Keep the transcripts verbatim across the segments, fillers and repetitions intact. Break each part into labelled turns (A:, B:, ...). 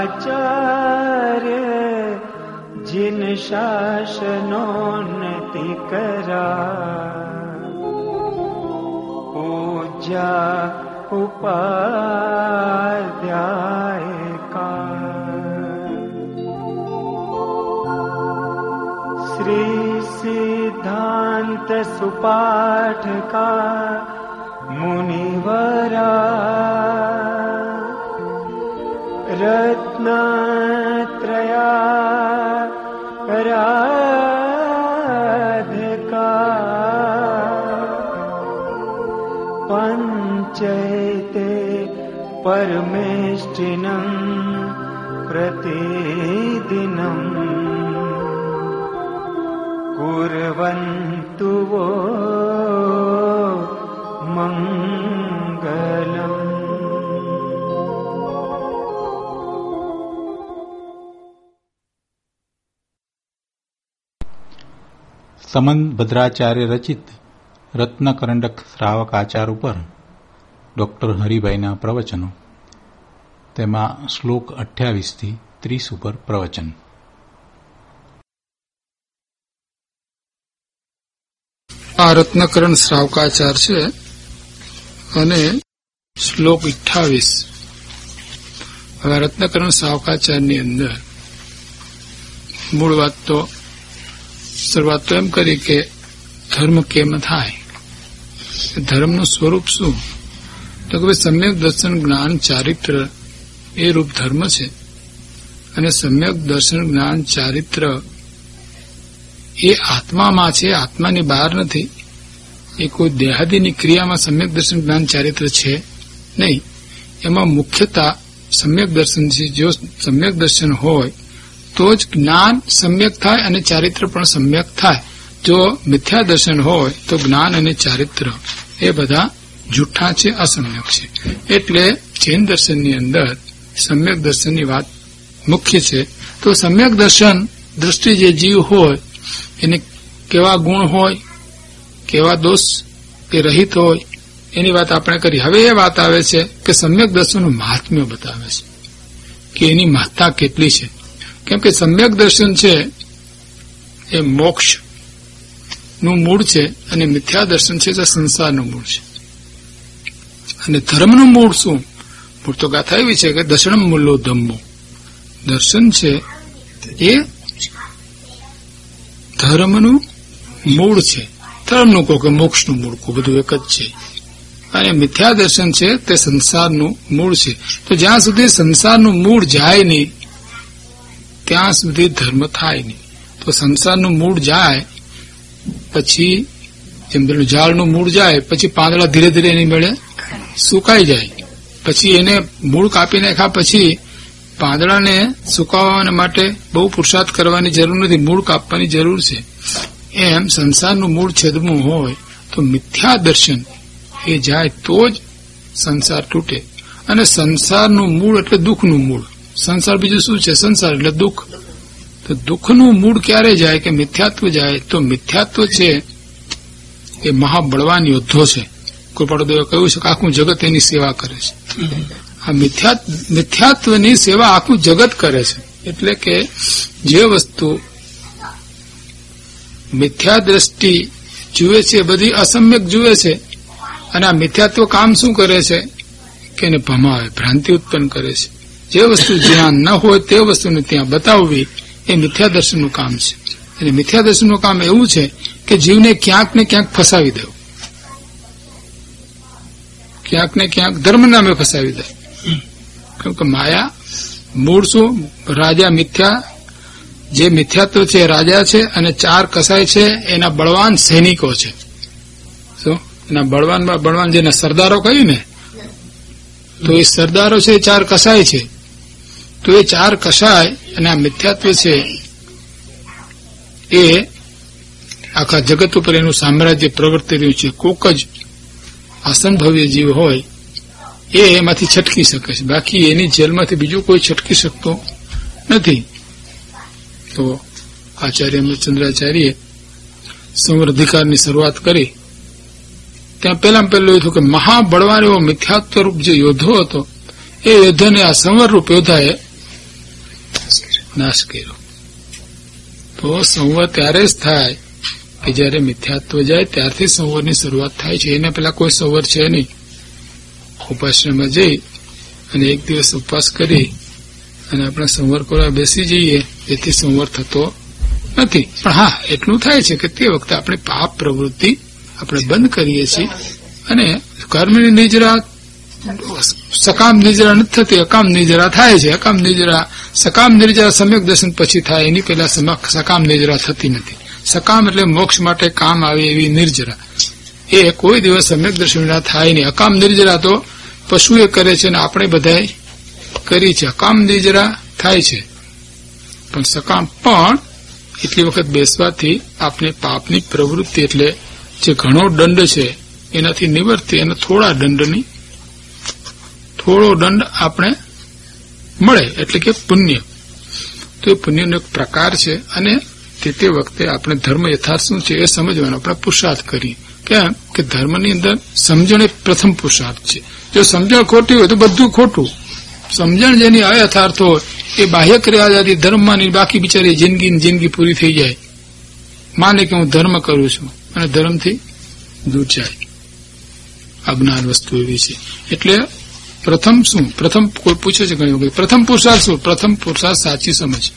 A: आचार्य जिन शासनोन्नति करा, पूज्या उपाध्याय का। श्री सिद्धांत सुपाठ का मुनिवरा, रत्नत्रया राधिका, पंचैते परमेष्टिनं प्रतिदिनं कुर्वन्तु वो मंगलम्।
B: સમંત ભદ્રાચાર્ય રચિત રત્નકરંડક શ્રાવક આચાર ઉપર ડોક્ટર હરિભાઈના પ્રવચનો, તેમાં શ્લોક અઠ્યાવીસ થી ત્રીસ ઉપર પ્રવચન.
C: આ રત્નકરણ શ્રાવકાચાર છે અને શ્લોક અઠ્યાવીસ. હવે રત્નકરણ શ્રાવકાચારની અંદર મૂળ વાત તો શરૂઆત તો એમ કરી કે ધર્મ કેમ થાય, ધર્મનું સ્વરૂપ શું? તો કે ભાઈ સમ્યક દર્શન જ્ઞાન ચારિત્ર એ રૂપ ધર્મ છે, અને સમ્યક દર્શન જ્ઞાન ચારિત્ર એ આત્મામાં છે, આત્માની બહાર નથી. એ કોઈ દેહાદીની ક્રિયામાં સમ્યક દર્શન જ્ઞાન ચારિત્ર છે નહીં. એમાં મુખ્યતા સમ્યક દર્શન છે. જો સમ્યક દર્શન હોય તો જ જ્ઞાન સમ્યક થાય અને ચારિત્ર પણ સમ્યક થાય. જો મિથ્યા દર્શન હોય તો જ્ઞાન અને ચારિત્ર એ બધા જૂઠા છે, અસમ્યક છે. એટલે જૈન દર્શનની અંદર સમ્યક દર્શનની વાત મુખ્ય છે. તો સમ્યક દર્શન દ્રષ્ટિ જે જીવ હોય એને કેવા ગુણ હોય, કેવા દોષ કે રહિત હોય, એની વાત આપણે કરી. હવે એ વાત આવે છે કે સમ્યક દર્શનનું મહાત્મ્ય બતાવે છે કે એની મહત્તા કેટલી છે. કેમ કે સમ્યક દર્શન છે એ મોક્ષ નું મૂળ છે, અને મિથ્યા દર્શન છે તે સંસારનું મૂળ છે. અને ધર્મનું મૂળ શું? મૂળ તો ગાથા એવી છે કે દર્શનમ મૂલો ધમ્મો. દર્શન છે એ ધર્મનું મૂળ છે. ધર્મનું કહો કે મોક્ષનું મૂળ કહો, બધું એક જ છે. અને મિથ્યા દર્શન છે તે સંસારનું મૂળ છે. તો જ્યાં સુધી સંસારનું મૂળ જાય નહીં ત્યાં સુધી ધર્મ થાય નહીં. તો સંસારનું મૂળ જાય પછી જેમ પેલું ઝાડનું મૂળ જાય પછી પાંદડા ધીરે ધીરે એની મેળે સુકાઈ જાય. પછી એને મૂળ કાપી નાખ્યા પછી પાંદડાને સુકાવવા માટે બહુ પુરુષાર્થ કરવાની જરૂર નથી, મૂળ કાપવાની જરૂર છે. એમ સંસારનું મૂળ છેદવું હોય તો મિથ્યા દર્શન એ જાય તો જ સંસાર તૂટે. અને સંસારનું મૂળ એટલે દુઃખનું મૂળ. સંસાર બીજું શું છે? સંસાર એટલે દુઃખ. તો દુઃખનું મૂળ ક્યારે જાય કે મિથ્યાત્વ જાય. તો મિથ્યાત્વ છે એ મહાબળવાન યોદ્ધો છે. કૃપાળુદેવે કહ્યું છે કે આખું જગત એની સેવા કરે છે. આ મિથ્યાત્વની સેવા આખું જગત કરે છે. એટલે કે જે વસ્તુ મિથ્યા દ્રષ્ટિ જુએ છે બધી અસમ્યક જુએ છે. અને આ મિથ્યાત્વ કામ શું કરે છે કે એને ભમાવે, ભ્રાંતિ ઉત્પન્ન કરે છે. જે વસ્તુ જ્ઞાન ન હોય તે વસ્તુને ત્યાં બતાવવી એ મિથ્યા દર્શનનું કામ છે. અને મિથ્યા દર્શનનું કામ એવું છે કે જીવને ક્યાંક ને ક્યાંક ફસાવી દે, ક્યાંક ને ક્યાંક ધર્મ નામે ફસાવી દે. કેમ કે માયા મૂળ શું? રાજા મિથ્યા, જે મિથ્યાત્વ છે એ રાજા છે, અને ચાર કસાય છે એના બળવાન સૈનિકો છે. શું એના બળવાન બળવાન જેના સરદારો કહ્યું ને, તો એ સરદારો છે એ ચાર કસાય છે. તો એ ચાર કસાય અને આ મિથ્યાત્વ છે એ આખા જગત ઉપર એનું સામ્રાજ્ય પ્રવર્તી રહ્યું છે. કોક જ અસંભવ્ય જીવ હોય એ એમાંથી છટકી શકે છે, બાકી એની જેલમાંથી બીજું કોઈ છટકી શકતો નથી. તો આચાર્ય અમૃતચંદ્રાચાર્યે સંવર્ધિકારની શરૂઆત કરી. ત્યાં પહેલા પહેલું હતું કે મહાબળવાન એવો મિથ્યાત્વ રૂપ જે યોદ્ધો હતો એ યોદ્ધાને આ સંવર રૂપ યોદ્ધાએ નાશ કર્યો. તો સંવર ત્યારે જ થાય કે જયારે મિથ્યાત્વ જાય ત્યારથી સંવરની શરૂઆત થાય છે. એને પેલા કોઈ સંવર છે નહીં. ઉપાશ્રમમાં જઈ અને એક દિવસ ઉપવાસ કરી અને આપણે સંવર કરવા બેસી જઈએ એથી સંવર થતો નથી. પણ હા એટલું થાય છે કે તે વખતે આપણે પાપ પ્રવૃત્તિ આપણે બંધ કરીએ છીએ અને કર્મની નિજરા સકામ નિજરા નથી થતી, અકામ નિજરા થાય છે. અકામ નિજરા સકામ નિજરા સમ્યક દર્શન પછી થાય, એની પહેલા સકામ નિજરા થતી નથી. સકામ એટલે મોક્ષ માટે કામ આવે એવી નિર્જરા, એ કોઈ દિવસ સમ્યક દર્શન વિના થાય નહીં. અકામ નિર્જરા તો પશુએ કરે છે અને આપણે બધાએ કરી છે. અકામ નિજરા થાય છે પણ સકામ પણ એટલી વખત બેસવાથી આપણે પાપની પ્રવૃત્તિ એટલે જે ઘણો દંડ છે એનાથી નિવર્તે અને થોડા દંડની થોડો દંડ આપણે મળે એટલે કે પુણ્ય. તો એ પુણ્યનો એક પ્રકાર છે અને તે તે વખતે આપણે ધર્મ યથાર્થ શું છે એ સમજવાનો આપણે પુરુષાર્થ કરીએ. કેમ કે ધર્મની અંદર સમજણ એ પ્રથમ પુરુષાર્થ છે. જો સમજણ ખોટી હોય તો બધું ખોટું. સમજણ જેની અયથાર્થ હોય એ બાહ્ય ક્રિયાથી ધર્મમાંની બાકી બિચારી જિંદગી જિંદગી પૂરી થઈ જાય. માને કે હું ધર્મ કરું છું અને ધર્મથી દૂર જાય. અજ્ઞાન વસ્તુ એવી છે. એટલે પ્રથમ શું પ્રથમ કોઈ પૂછે છે ઘણી વખત પ્રથમ પુરુષાર્થ શું? પ્રથમ પુરુષાર્થ સાચી સમજ.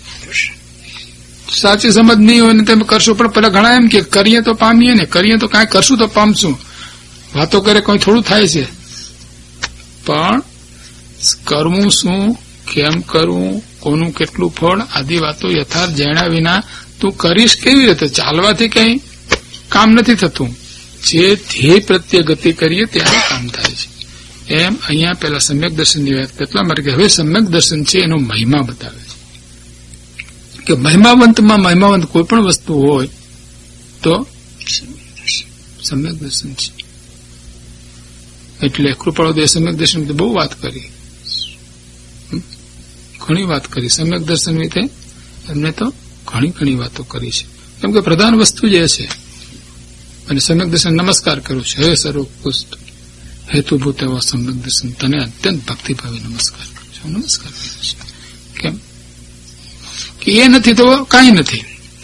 C: સાચી સમજ નહીં હોય ને તમે કરશો પણ પેલા ઘણા એમ કે કરીએ તો પામીએ ને, કરીએ તો કાંઈ કરશું તો પામશું. વાતો કરે કોઈ થોડું થાય છે. પણ કરવું શું, કેમ કરવું, કોનું કેટલું ફળ આદિ વાતો યથાર્થ જાણ્યા વિના તું કરીશ કેવી રીતે? ચાલવાથી કઈ કામ નથી થતું. જે ધ્યેય પ્રત્યે ગતિ કરીએ ત્યારે કામ થાય છે. એમ અહીંયા પેલા સમ્યક દર્શનની વાત એટલા માટે કે હવે સમ્યક દર્શન છે એનો મહિમા બતાવે છે કે મહિમાવંતમાં મહિમાવંત કોઈ પણ વસ્તુ હોય તો સમ્યક દર્શન છે. એટલે કૃપાળુદેવ સમ્યક દર્શન બહુ વાત કરી, ઘણી વાત કરી સમ્યક દર્શન વિશે. એમને તો ઘણી ઘણી વાતો કરી છે. કેમ કે પ્રધાન વસ્તુ જે છે અને સમ્યક દર્શન નમસ્કાર કરું છું. હે સર્વોત્કૃષ્ટ હેતુભૂત એવા સમ્યક દર્શન તને અત્યંત ભક્તિભાવી નમસ્કાર કરું છું. નમસ્કાર કરું છું. કેમ કે એ નથી તો કાંઈ નથી.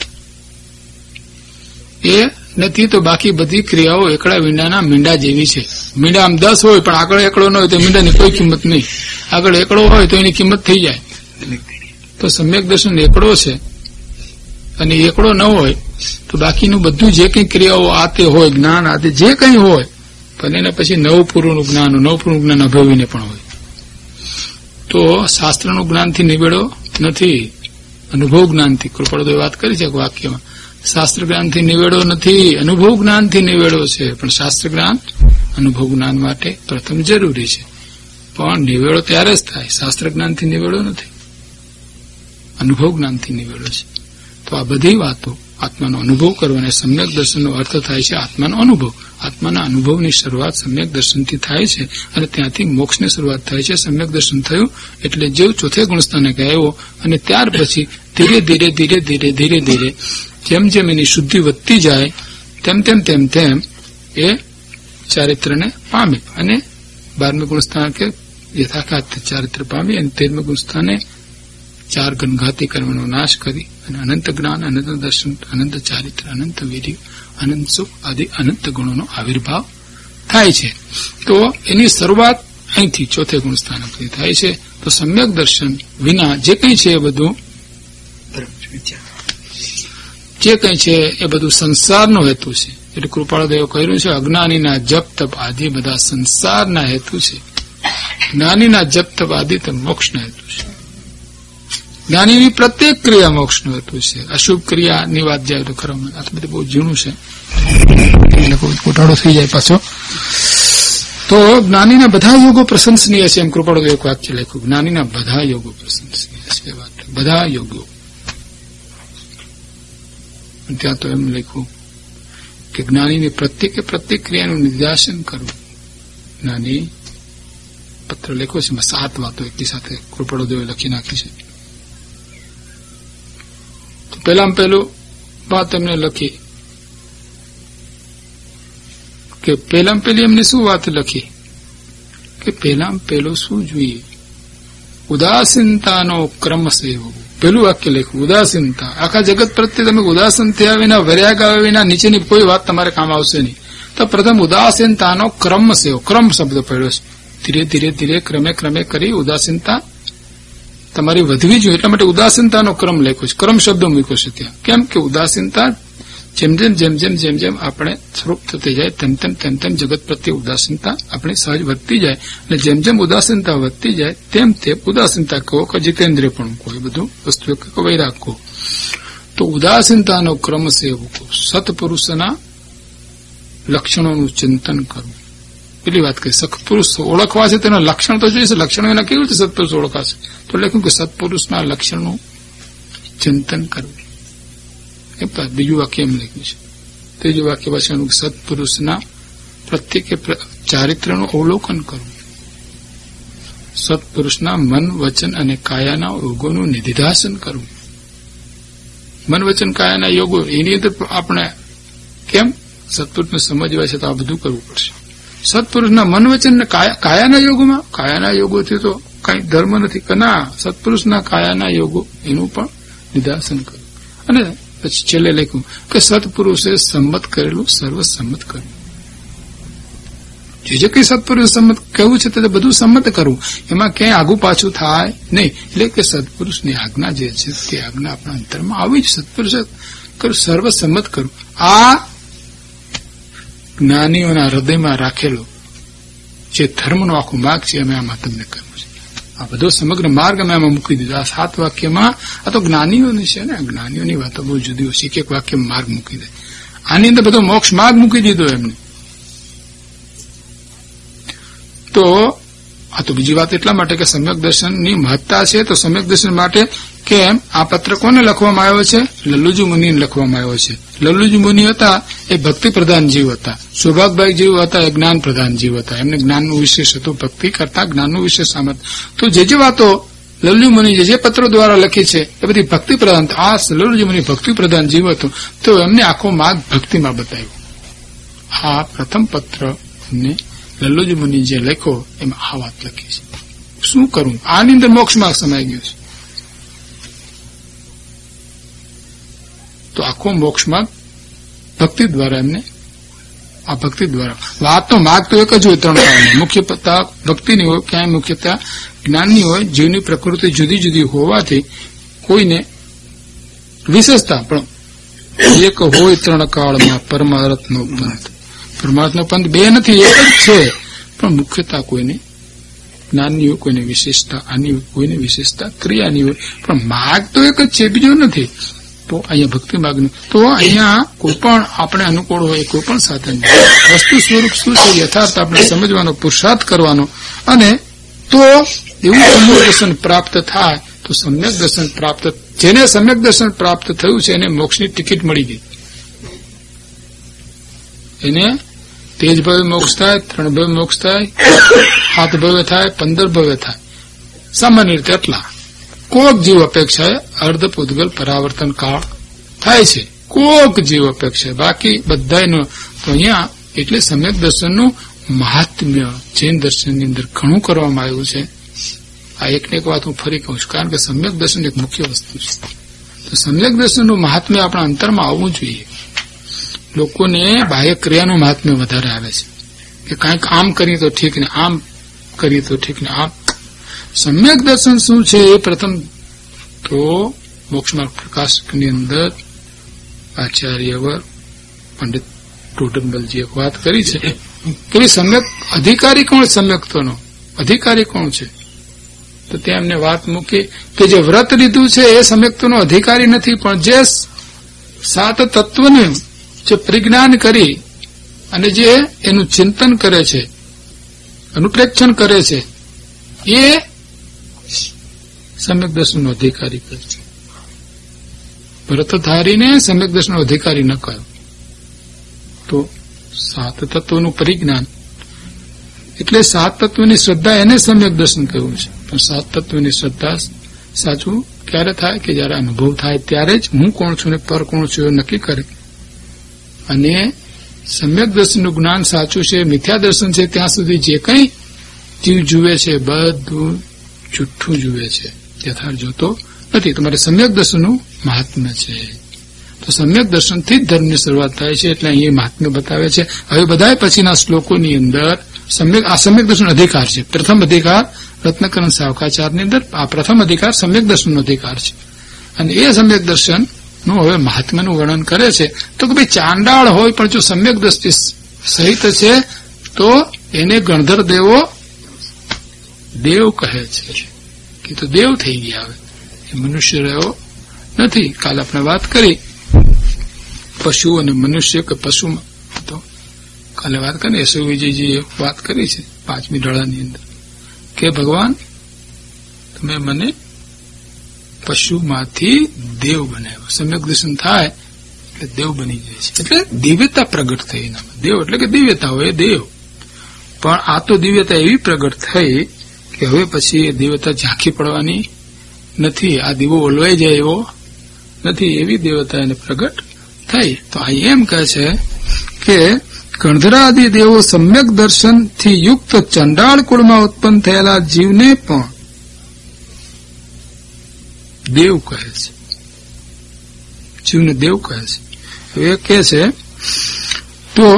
C: એ નથી તો બાકી બધી ક્રિયાઓ એકડા મીંડાના મીંડા જેવી છે. મીંડા આમ દસ હોય પણ આગળ એકડો ન હોય તો મીંડાની કોઈ કિંમત નહીં. આગળ એકડો હોય તો એની કિંમત થઈ જાય. તો સમ્યક દર્શન એકડો છે અને એકડો ન હોય તો બાકીનું બધું જે કઈ ક્રિયાઓ આતે હોય જ્ઞાન આતે જે કઈ હોય પણ એના પછી નવપૂર્વનું જ્ઞાન નવપૂર્વનું જ્ઞાન અભવીને પણ હોય. તો શાસ્ત્રનું જ્ઞાનથી નિવેડો નથી, અનુભવ જ્ઞાનથી. કૃપાળુદેવે વાત કરી છે વાક્યમાં શાસ્ત્ર જ્ઞાનથી નિવેડો નથી, અનુભવ જ્ઞાનથી નિવેડો છે. પણ શાસ્ત્ર જ્ઞાન અનુભવ જ્ઞાન માટે પ્રથમ જરૂરી છે. પણ નિવેડો ત્યારે જ થાય. શાસ્ત્ર જ્ઞાનથી નિવેડો નથી, અનુભવ જ્ઞાનથી નિવેડો છે. તો આ બધી વાતો આત્માનો અનુભવ કરવાને સમ્યક દર્શનનો અર્થ થાય છે આત્માનો અનુભવ. આત્માના અનુભવની શરૂઆત સમ્યક દર્શનથી થાય છે અને ત્યાંથી મોક્ષની શરૂઆત થાય છે. સમ્યક દર્શન થયું એટલે જેવ ચોથે ગુણસ્થાને ગયો અને ત્યાર પછી ધીરે ધીરે ધીરે ધીરે ધીરે ધીરે જેમ જેમ એની શુદ્ધિ વધતી જાય તેમ તેમ તેમ તેમ એ ચારિત્રને પામે અને બારમી ગુણસ્થાન કે યથાખાત ચારિત્ર પામી અને તેરમી ગુણસ્થાને ચાર ગણઘાતી કર્મનો નાશ કરી અને અનંત જ્ઞાન, અનંત દર્શન, અનંત ચારિત્ર, અનંત વીર્ય, અનંત સુખ આદિ અનંત ગુણોનો આવિર્ભાવ થાય છે. તો એની શરૂઆત અહીંથી ચોથે ગુણસ્થાન પરથી થાય છે. તો સમ્યક દર્શન વિના જે કંઈ છે એ બધું જે કંઈ છે એ બધું સંસારનો હેતુ છે. એટલે કૃપાળુદેવે કહ્યું છે અજ્ઞાનીના જપ તપ આદિ બધા સંસારના હેતુ છે. જ્ઞાનીના જપ તપ આદિ તો મોક્ષના હેતુ છે. જ્ઞાનીની પ્રત્યેક ક્રિયા મોક્ષનો હેતુ છે. અશુભ ક્રિયાની વાત જાય તો ખરામાં આ બધું બહુ ઝીણું છે, ગોટાળો થઈ જાય પાછો. તો જ્ઞાનીના બધા યોગો પ્રશંસનીય છે એમ કૃપાળુદેવે એક વાક્ય લખ્યું. જ્ઞાનીના બધા યોગો પ્રશંસનીય છે. વાત બધા યોગો. ત્યાં તો એમ લખ્યું કે જ્ઞાનીની પ્રત્યેકે પ્રત્યેક ક્રિયાનું નિર્દેશન કરવું. જ્ઞાની પત્ર લખ્યો છે એમાં સાત વાતો એકની સાથે કૃપાળુદેવે લખી નાખી છે. તો પહેલામાં પહેલું વાત એમને લખી કે પહેલામાં પહેલી એમને શું વાત લખી કે પહેલામાં પહેલો શું જોઈએ ઉદાસીનતાનો ક્રમ સેવો. પેલું વાક્ય લખ્યું ઉદાસીનતા. આખા જગત પ્રત્યે તમે ઉદાસીન થયા વિના, વર્યા ગયા વિના નીચેની કોઈ વાત તમારે કામ આવશે નહીં. તો પ્રથમ ઉદાસીનતાનો ક્રમ સેવો. ક્રમ શબ્દ પડ્યો છે. ધીરે ધીરે ધીરે ક્રમે ક્રમે કરી ઉદાસીનતા તમારી વધવી જોઈએ. એટલા માટે ઉદાસીનતાનો ક્રમ લખ્યો છે. ક્રમ શબ્દ મૂક્યો છે ત્યાં. કેમ કે ઉદાસીનતા જેમ જેમ જેમ જેમ જેમ જેમ આપણે સ્વરૂપ થતી જાય તેમ તેમ તેમ તેમ જગત પ્રત્યે ઉદાસીનતા આપણી સહજ વધતી જાય. અને જેમ જેમ ઉદાસીનતા વધતી જાય તેમ તેમ ઉદાસીનતા કહો કે જીતેન્દ્રિય પણ કહો, એ બધું વસ્તુ કહો, વૈરાગ કહો. તો ઉદાસીનતાનો ક્રમ સેવો. સત્પુરુષના લક્ષણોનું ચિંતન કરવું. પેલી વાત કરી સત્પુરુષ ઓળખવા છે તેના લક્ષણ તો જોઈએ છે. લક્ષણો એના કેવી રીતે સત્પુરુષ ઓળખાશે? તો લખ્યું કે સત્પુરુષના લક્ષણનું ચિંતન કરવું. બીજું વાક્ય એમ લખ્યું છે. ત્રીજું વાક્ય પાછળનું સત્પુરુષના પ્રત્યેક ચારિત્રનું અવલોકન કરવું. સત્પુરુષના મન, વચન અને કાયાના યોગોનું નિધિધ્યાસન કરવું. મન, વચન, કાયાના યોગો એની અંદર આપણે કેમ સત્પુરુષને સમજવા છે તો આ બધું કરવું પડશે. સત્પુરુષના મન, વચન ને કાયાના યોગોમાં, કાયાના યોગોથી તો કઈ ધર્મ નથી કે ના, સત્પુરુષના કાયાના યોગો એનું પણ નિધાસન કરવું. અને પછી છેલ્લે લખ્યું કે સત્પુરુષે સંમત કરેલું સર્વસંમત કરવું. જે જે કઈ સત્પુરુષ સંમત કહેવું છે તે બધું સંમત કરવું. એમાં ક્યાંય આગુ પાછું થાય નહીં. એટલે કે સત્પુરુષની આજ્ઞા જે છે તે આજ્ઞા આપણા અંતરમાં આવી જ સત્પુરુષ સર્વસંમત કરવું. આ જ્ઞાનીઓના હૃદયમાં રાખેલો જે ધર્મનો આખો માર્ગ છે અમે આમાં તમને કહ્યું છે. આ બધો સમગ્ર માર્ગ અમે આમાં મૂકી દીધો. આ સાત વાક્યમાં આ તો જ્ઞાનીઓની છે ને, જ્ઞાનીઓની વાતો બહુ જુદી હોય. એક એક વાક્ય માર્ગ મૂકી દે. આની અંદર બધો મોક્ષ માર્ગ મૂકી દીધો એમને. તો આ તો બીજી વાત એટલા માટે કે સમ્યક દર્શનની મહત્તા છે. તો સમ્યક દર્શન માટે કેમ આ પત્ર કોને લખવામાં આવ્યો છે? લલ્લુજી મુનિને લખવામાં આવ્યો છે. લલ્લુજી મુનિ હતા એ ભક્તિ પ્રધાન જીવ હતા. સૌભાગભાઈ જીવ હતા એ જ્ઞાન પ્રધાન જીવ હતા. એમને જ્ઞાનનું વિશેષ હતું. ભક્તિ કરતા જ્ઞાનનું વિશેષ સામર્થ્ય. તો જે જે વાતો લલ્લુ મુનિ જે જે પત્રો દ્વારા લખી છે એ બધી ભક્તિ પ્રધાન. આ લલ્લુજી મુનિ ભક્તિ પ્રધાન જીવ હતો તો એમને આખો માર્ગ ભક્તિમાં બતાવ્યો. આ પ્રથમ પત્ર ને લલ્લુજી મુનિ જે લખ્યો એમાં આ વાત લખી છે. શું કરવું? આની અંદર મોક્ષ માર્ગ સમાઈ ગયો છે. તો આખો મોક્ષ માર્ગ ભક્તિ દ્વારા એમને આ ભક્તિ દ્વારા વાતનો માર્ગ તો એક જ હોય. ત્રણ કાળમાં મુખ્યતા ભક્તિની હોય, ક્યાંય મુખ્યતા જ્ઞાનની હોય. જીવની પ્રકૃતિ જુદી જુદી હોવાથી કોઈને વિશેષતા પણ એક હોય. ત્રણ કાળમાં પરમાર્થનો પંથ. પરમાર્થનો પંથ બે નથી, એક જ છે. પણ મુખ્યતા કોઈને જ્ઞાનની હોય, કોઈને વિશેષતા આની હોય, કોઈને વિશેષતા ક્રિયાની હોય. પણ માર્ગ તો એક જ છે, બીજો નથી. તો અહીંયા ભક્તિ માર્ગનું તો અહીંયા કોઈ પણ આપણે અનુકૂળ હોય કોઈ પણ સાધન વસ્તુ સ્વરૂપ શું છે યથાર્થ આપણે સમજવાનો પુરુષાર્થ કરવાનો. અને તો એવું સમ્યક દર્શન પ્રાપ્ત થાય તો સમ્યક દર્શન પ્રાપ્ત જેને સમ્યક દર્શન પ્રાપ્ત થયું છે એને મોક્ષની ટિકિટ મળી ગઈ. એને તેજ ભવે મોક્ષ થાય, ત્રણ ભવે મોક્ષ થાય, સાત ભવે થાય, પંદર ભવે થાય. સામાન્ય રીતે એટલા. કોક જીવ અપેક્ષાએ અર્ધ પૂતગલ પરાવર્તન કાળ થાય છે. કોક જીવ અપેક્ષા, બાકી બધાનો તો અહીંયા એટલે સમ્યક દર્શનનું મહાત્મ્ય જૈન દર્શનની અંદર ઘણું કરવામાં આવ્યું છે. આ એક ને એક વાત હું ફરી કહું છું, કારણ કે સમ્યક દર્શન એક મુખ્ય વસ્તુ છે. તો સમ્યક દર્શનનું મહાત્મ્ય આપણા અંતરમાં આવવું જોઈએ. લોકોને બાહ્ય ક્રિયાનું મહાત્મ્ય વધારે આવે છે કે કાંઈક આમ કરીએ તો ઠીક ને આમ કરીએ તો ઠીક ને આમ. સમ્યક દર્શન શું છે એ પ્રથમ તો મોક્ષમાર્ગ પ્રકાશકની અંદર આચાર્યવર પંડિત ટોટનબલજીએ વાત કરી છે કે સમ્યક અધિકારી કોણ? સમ્યક્તોનો અધિકારી કોણ છે? તો ત્યાં એમને વાત મૂકી કે જે વ્રત લીધું છે એ સમ્યક્તોનો અધિકારી નથી, પણ જે સાત તત્વને જે પરિજ્ઞાન કરી અને જે એનું ચિંતન કરે છે, અનુપ્રેક્ષણ કરે છે, એ સમ્યક દર્શનનો અધિકારી કહે છે. વ્રતધારીને સમ્યક દર્શનનો અધિકારી ન કહ્યો. તો સાત તત્વનું પરિજ્ઞાન એટલે સાત તત્વની શ્રદ્ધા એને સમ્યક દર્શન કહ્યું છે. પણ સાત તત્વની શ્રદ્ધા સાચું ક્યારે થાય કે જયારે અનુભવ થાય ત્યારે જ હું કોણ છું ને પર કોણ છું એ નક્કી કરે. અને સમ્યક દર્શનનું જ્ઞાન સાચું છે, મિથ્યા દર્શન છે ત્યાં સુધી જે કંઈ જીવ જુએ છે બધું જુઠ્ઠું જુએ છે, યથાર્થ જોતો નથી. તમારે સમ્યક દર્શનનું મહાત્મ્ય છે. તો સમ્યક દર્શનથી જ ધર્મની શરૂઆત થાય છે, એટલે અહીં મહાત્મ્ય બતાવે છે. હવે બધા પછીના શ્લોકોની અંદર સમ્યક આ સમ્યક દર્શન અધિકાર છે. પ્રથમ અધિકાર રત્નકરણ સાવકાચારની અંદર આ પ્રથમ અધિકાર સમ્યક દર્શનનો અધિકાર છે. અને એ સમ્યક દર્શન નું હવે મહાત્મ્યનું વર્ણન કરે છે. તો કે ભાઈ ચાંડાળ હોય પણ જો સમ્યક દ્રષ્ટિ સહિત છે તો એને ગણધર દેવો દેવ કહે છે કે તો દેવ થઈ ગયા. હવે એ મનુષ્ય રહ્યો નથી. કાલે આપણે વાત કરી પશુ અને મનુષ્ય કે પશુમાં, તો કાલે વાત કરી યશુ વિજયજીએ વાત કરી છે પાંચમી ઢળાની અંદર કે ભગવાન તમે મને પશુમાંથી દેવ બનાવ્યો. સમ્યક દર્શન થાય એટલે દેવ બની જાય છે, એટલે દિવ્યતા પ્રગટ થઈ. એનામાં દેવ એટલે કે દિવ્યતા હોય દેવ. પણ આ તો દિવ્યતા એવી પ્રગટ થઈ કે હવે પછી એ દિવ્યતા ઝાંખી પડવાની નથી. આ દીવો ઓલવાઈ જાય એવો નથી, એવી દેવતા એને પ્રગટ થઈ. તો આ એમ કહે છે કે ગણધરાદિ દેવો સમ્યક દર્શનથી યુક્ત ચંડાળ કુળમાં ઉત્પન્ન થયેલા જીવને પણ દેવ કહે છે. જીવને દેવ કહે છે. હવે કહે છે તો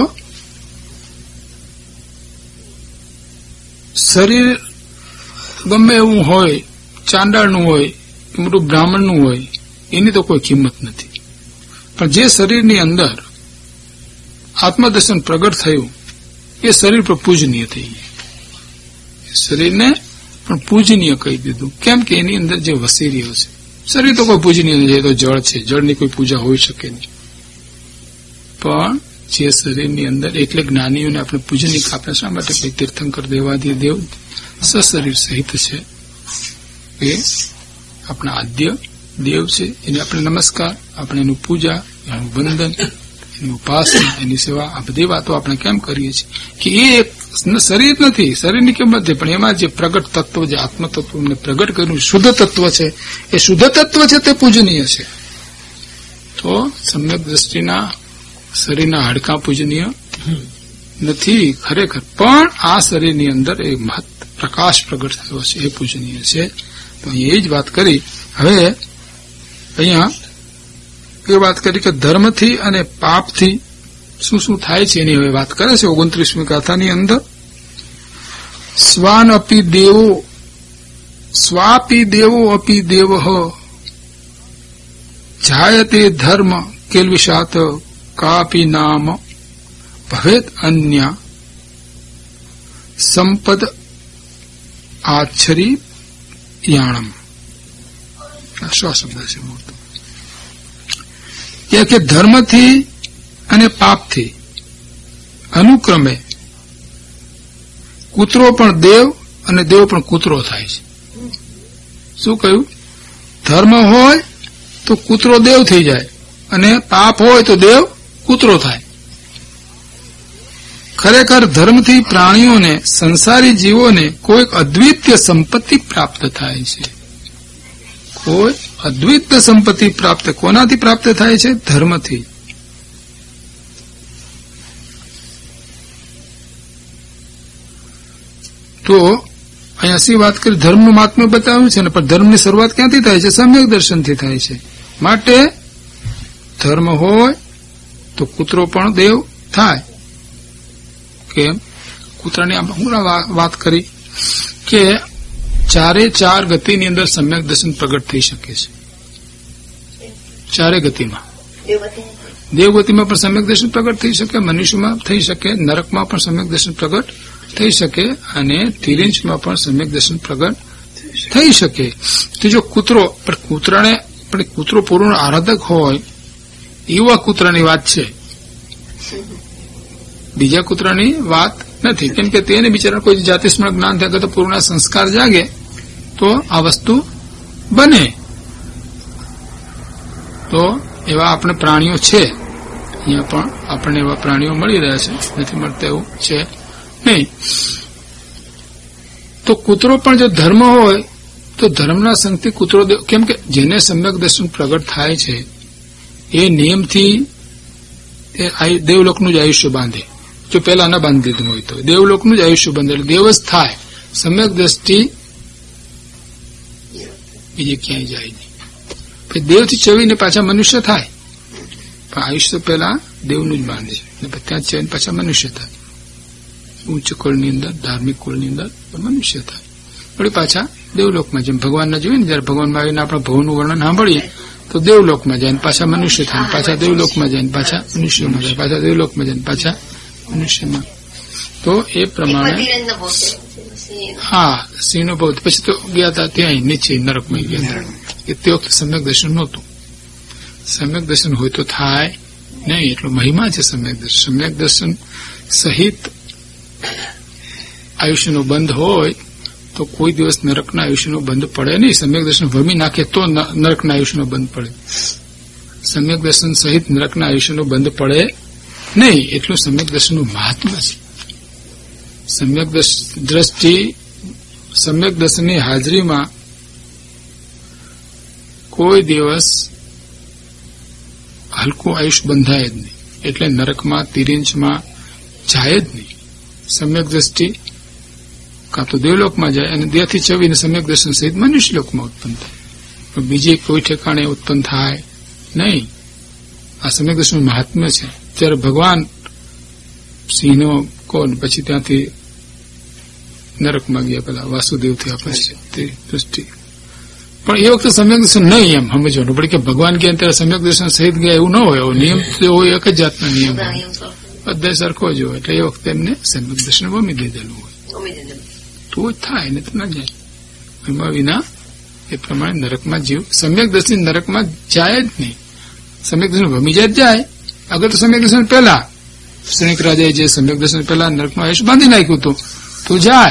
C: શરીર ગમે એવું હોય, ચાંડાળનું હોય કે મોટું બ્રાહ્મણનું હોય, એની તો કોઈ કિંમત નથી. પણ જે શરીરની અંદર આત્મદર્શન પ્રગટ થયું એ શરીર પર પૂજનીય થઈ ગયું. શરીરને પણ પૂજનીય કહી દીધું. કેમ કે એની અંદર જે વસી રહ્યો છે. શરીર તો કોઈ પૂજનીય નથી, એ તો જળ છે, જળની કોઈ પૂજા હોઈ શકે નહીં. પણ જે શરીરની અંદર એટલે જ્ઞાનીઓને આપણે પૂજનિક આપણે શા માટે કોઈ તીર્થંકર દેવાદી દેવ સશરીર સહિત છે, એ આપણા આદ્ય દેવ છે. એને આપણે નમસ્કાર, આપણે એનું પૂજા, એનું વંદન, એની ઉપાસના, એની સેવા, આ બધી વાતો આપણે કેમ કરીએ છીએ કે એ એક શરીર નથી, શરીરની કિંમત નથી, પણ એમાં જે પ્રગટ તત્વ, જે આત્મ તત્વ એમને પ્રગટ કર્યું શુદ્ધ તત્વ છે, એ શુદ્ધ તત્વ છે તે પૂજનીય છે. તો સમ્યક દ્રષ્ટિના શરીરના હાડકાં પૂજનીય નથી ખરેખર, પણ આ શરીરની અંદર એ મહત્ પ્રકાશ પ્રગટ થયો છે એ પૂજનીય છે. તો અહીં એ જ વાત કરી. હવે અહીંયા એ વાત કરી કે ધર્મથી અને પાપથી શું શું થાય છે એની હવે વાત કરે છે ઓગણત્રીસમી ગાથાની અંદર. સ્વાન અપી દેવો સ્વાપી દેવો અપી દેવ જાયતે ધર્મ કેલ્વિષાત કાપી નામ ભવેત અન્ય સંપદ આચ્છરી યાણમ. શું શબ્દ છે મોટો કે ધર્મથી અને પાપથી અનુક્રમે કૂતરો પણ દેવ અને દેવ પણ કૂતરો થાય છે. શું કહ્યું? ધર્મ હોય તો કૂતરો દેવ થઈ જાય અને પાપ હોય તો દેવ કૂતરો થાય. ખરેખર ધર્મથી પ્રાણીઓને, સંસારી જીવોને કોઈક અદ્વિતીય સંપત્તિ પ્રાપ્ત થાય છે. કોઈ અદ્વિતીય સંપત્તિ પ્રાપ્ત કોનાથી પ્રાપ્ત થાય છે? ધર્મથી. તો અહીંયા સી વાત કરી, ધર્મનું મહાત્મ્ય બતાવ્યું છે ને, પણ ધર્મની શરૂઆત ક્યાંથી થાય છે? સમ્યક દર્શનથી થાય છે. માટે ધર્મ હોય તો કૂતરો પણ દેવ થાય. કેમ? કૂતરાની હું વાત કરી કે ચારે ચાર ગતિની અંદર સમ્યક દર્શન પ્રગટ થઈ શકે છે. ચારે ગતિમાં દેવગતિમાં પણ સમ્યક દર્શન પ્રગટ થઈ શકે, મનુષ્યમાં થઈ શકે, નરકમાં પણ સમ્યક દર્શન પ્રગટ થઈ શકે, અને તિર્યંશમાં પણ સમ્યક દર્શન પ્રગટ થઈ શકે. તો જો કૂતરો પણ કૂતરાને પણ કૂતરો પૂર્ણ આરાધક હોય એવા કૂતરાની વાત છે, બીજા કૂતરાની વાત નથી. કેમ કે તેને બિચારા કોઈ જાતિસ્મરણ જ્ઞાન થાય તો પૂર્ણ સંસ્કાર જાગે તો આ વસ્તુ બને. તો એવા આપણે પ્રાણીઓ છે, અહીંયા પણ આપણને એવા પ્રાણીઓ મળી રહ્યા છે, નથી મળતા એવું છે નહીં. તો કૂતરો પણ જો ધર્મ હોય તો ધર્મના સંગથી કૂતરો, કેમ કે જેને સમ્યક દર્શન પ્રગટ થાય છે એ નિયમથી દેવલોકનું જ આયુષ્ય બાંધે. જો પેલા ન બાંધી દીધું હોય તો દેવલોકનું જ આયુષ્ય બંધ, એટલે દેવ જ થાય. સમ્યક દ્રષ્ટિ બીજે ક્યાંય જાય નહીં. પછી દેવથી ચવીને પાછા મનુષ્ય થાય, પણ આયુષ્ય પહેલા દેવનું જ માને છે, ત્યાં ચવીને પાછા મનુષ્ય થાય. ઉચ્ચ કુળની અંદર, ધાર્મિક કુળની અંદર મનુષ્ય થાય, વળી પાછા દેવલોકમાં જેમ ભગવાનના જોઈએ ને, જયારે ભગવાનમાં આવીને આપણે ભવનું વર્ણન સાંભળીએ તો દેવલોકમાં જાય, પાછા મનુષ્ય થાય, પાછા દેવલોકમાં જાય, પાછા મનુષ્યમાં જાય, પાછા દેવલોકમાં જાય, પાછા મનુષ્યમાં. તો એ પ્રમાણે હા સિંહનો ભવ. પછી તો ગયા હતા ત્યાં નીચે નરકમાં ગયા હતા. તે વખતે સમ્યક દર્શન નહોતું. સમ્યક દર્શન હોય તો થાય નહીં, એટલો મહિમા છે સમ્યક દર્શન. સમ્યક દર્શન સહિત આયુષ્યનો બંધ હોય તો કોઈ દિવસ નરકના આયુષ્યનો બંધ પડે નહીં. સમ્યક દર્શન ભમી નાખે તો નરકના આયુષ્યનો બંધ પડે. સમ્યક દર્શન સહિત નરકના આયુષ્યનો બંધ પડે નહીં, એટલું સમ્યક દર્શનનું મહાત્મા છે. સમ્યક દ્રષ્ટિ, સમ્યક દર્શનની હાજરીમાં કોઈ દિવસ હલકું આયુષ્ય બંધાય જ નહીં, એટલે નરકમાં તિરિંચમાં જાય જ નહીં. સમ્યક દ્રષ્ટિ કાં તો દેવલોકમાં જાય અને દેહથી ચવીને સમ્યક દર્શન સહિત મનુષ્ય લોકમાં ઉત્પન્ન થાય, પણ બીજે કોઈ ઠેકાણે ઉત્પન્ન થાય નહીં. આ સમ્યક દર્શનનું મહાત્મ્ય છે. ત્યારે ભગવાન સિંહનો કોણ પછી ત્યાંથી નરકમાં ગયા, પેલા વાસુદેવથી આપે છે તે દૃષ્ટિ. પણ એ વખતે સમ્યક દર્શન નહીં એમ સમજવાનું પડે કે ભગવાન ગયા ત્યારે સમ્યક દર્શન સહિત ગયા એવું ન હોય. નિયમ હોય એક જ જાતના નિયમ બધા સરખો જ હોય, એટલે એ વખતે એમને સમ્યક દર્શન વમી દીધેલું હોય તો જ થાય, ને તો ના જાય. એમાં વિના એ પ્રમાણે નરકમાં જીવ સમ્યક દર્શન નરકમાં જાય જ નહીં. સમ્યક દર્શન વમી જાય જ જાય. અગર તો સમ્યક દર્શન પહેલા શ્રેણિક રાજાએ જે સમ્યક દર્શન પહેલા નરકનું આયુષ્ય બાંધી નાખ્યું હતું તો જાય,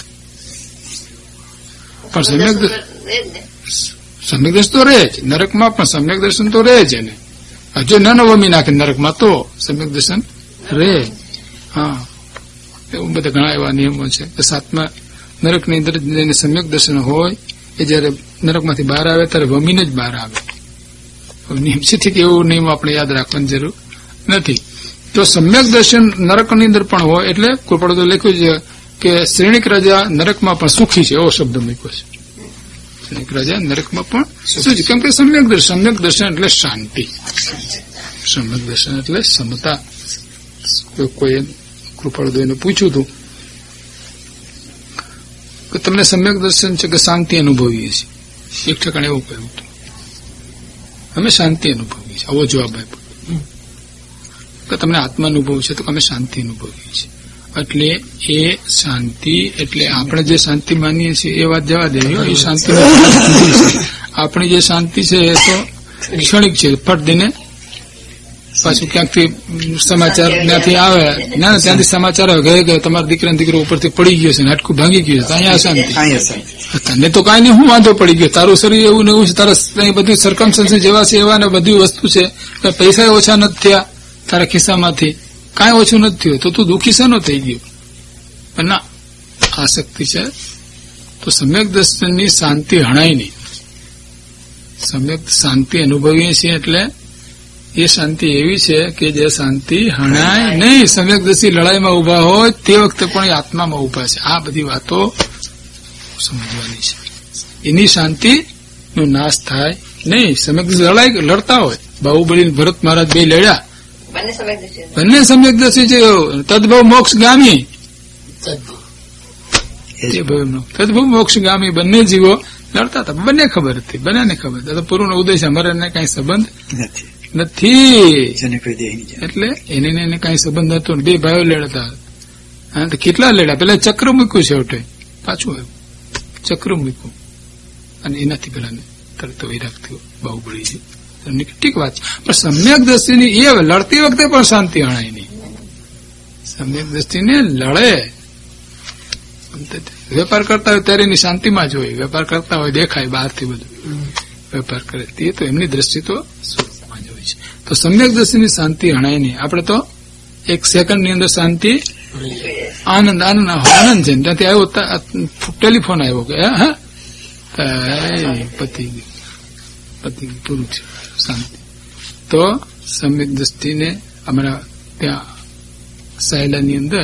C: પણ સમ્યક સમ્યક દર્શન તો રહે જ નરકમાં, પણ સમ્યક દર્શન તો રહે જ. એને હજુ ન વમી નાખે નરકમાં તો સમ્યક દર્શન રહે. હા, એવું બધા ઘણા એવા નિયમો છે કે સાતમા નરકની અંદર જેને સમ્યક દર્શન હોય એ જયારે નરકમાંથી બહાર આવે ત્યારે વમીને જ બહાર આવે. નિયમથી એવો નિયમ આપણે યાદ રાખવાની જરૂર નથી. તો સમ્યક દર્શન નરકની અંદર પણ હોય, એટલે કોઈ પણ તો લખ્યું છે કે શ્રેણિક રાજા નરકમાં પણ સુખી છે, એવો શબ્દ મૂક્યો છે. શ્રેણિક રાજા નરકમાં પણ સુખી, કેમ કે સમ્યક દર્શન સમ્યક દર્શન એટલે શાંતિ, સમ્યક દર્શન એટલે સમતા. કોઈ કૃપાળુદેવને પૂછ્યું હતું કે તમને સમ્યક દર્શન છે કે શાંતિ અનુભવીએ છીએ? એક ઠેકાણે એવું કહ્યું હતું, અમે શાંતિ અનુભવીએ છીએ. આવો જવાબ આપ્યો કે તમને આત્મા અનુભવ છે? તો અમે શાંતિ અનુભવીએ છીએ. એટલે એ શાંતિ એટલે આપણે જે શાંતિ માનીએ છીએ એ વાત જવા દેવી. એ શાંતિ આપણી જે શાંતિ છે એ તો ક્ષણિક છે. ફટ દઈને પાછું ક્યાંકથી સમાચાર ત્યાંથી આવે, ના ત્યાંથી સમાચાર આવે ગયે ગયે તમારા દીકરા દીકરો ઉપરથી પડી ગયો છે, હાડકું ભાંગી ગયું છે, તો અહીંયા શાંતિ. તને તો કાંઈ નહીં, હું વાંધો પડી ગયો, તારું શરીર એવું ને એવું છે, તારા બધી સરકમસ્ટન્સીસ જેવા છે એવા ને બધી વસ્તુ છે, પૈસા ઓછા નથી થયા તારા ખિસ્સામાંથી, કાંઈ ઓછું નથી થયું, તો તું દુઃખી શેનો થઈ ગયો? પણ ના, આસક્તિ છે. તો સમ્યક દર્શનની શાંતિ હણાય નહીં. સમ્યક શાંતિ અનુભવીએ છીએ એટલે એ શાંતિ એવી છે કે જે શાંતિ હણાય નહીં. સમ્યક દર્શી લડાઈમાં ઉભા હોય તે વખતે પણ એ આત્મામાં ઉભા છે. આ બધી વાતો સમજવાની છે. એની શાંતિ નો નાશ થાય નહીં. સમ્યક દર્શી લડાઈ લડતા હોય, બાહુબલી ભરત મહારાજ બે લડ્યા, બંને સમ્યક દર્શી છે. તદભવ મોક્ષ ગામી, તદભવ મોક્ષ ગામી બંને જીવો લડતા હતા. બંને ખબર હતી, બંનેને ખબર હતી પૂર્વનો ઉદ્દેશ અમારે કઈ સંબંધ નથી, એટલે એને એને કઈ સંબંધ હતો. બે ભાઈઓ લડતા હતા. કેટલા લડ્યા? પેલા ચક્ર મૂક્યું છેવટે, પાછું આવ્યું ચક્ર મૂક્યું, અને એનાથી પેલા તરત વિરાગ થયો બાહુબળી છે. ઠીક વાત છે, પણ સમ્યક દ્રષ્ટિની એ લડતી વખતે પણ શાંતિ હણાય નહીં. સમ્યક દ્રષ્ટિને લડે, વેપાર કરતા હોય ત્યારે એની શાંતિમાં જ હોય. વેપાર કરતા હોય દેખાય બહારથી બધું વેપાર કરે, તે તો એમની દ્રષ્ટિ તો સ્વરૂપમાં જ હોય છે. તો સમ્યક દ્રષ્ટિની શાંતિ હણાય નહીં. આપણે તો એક સેકન્ડની અંદર શાંતિ આનંદ આનંદ આનંદ છે. ત્યાંથી આવ્યો ટેલિફોન આવ્યો કે હા પતિ પતિ પૂરું છે શાંતિ. તો સમ્યક દ્રષ્ટિને અમારા ત્યાં સાયલાની અંદર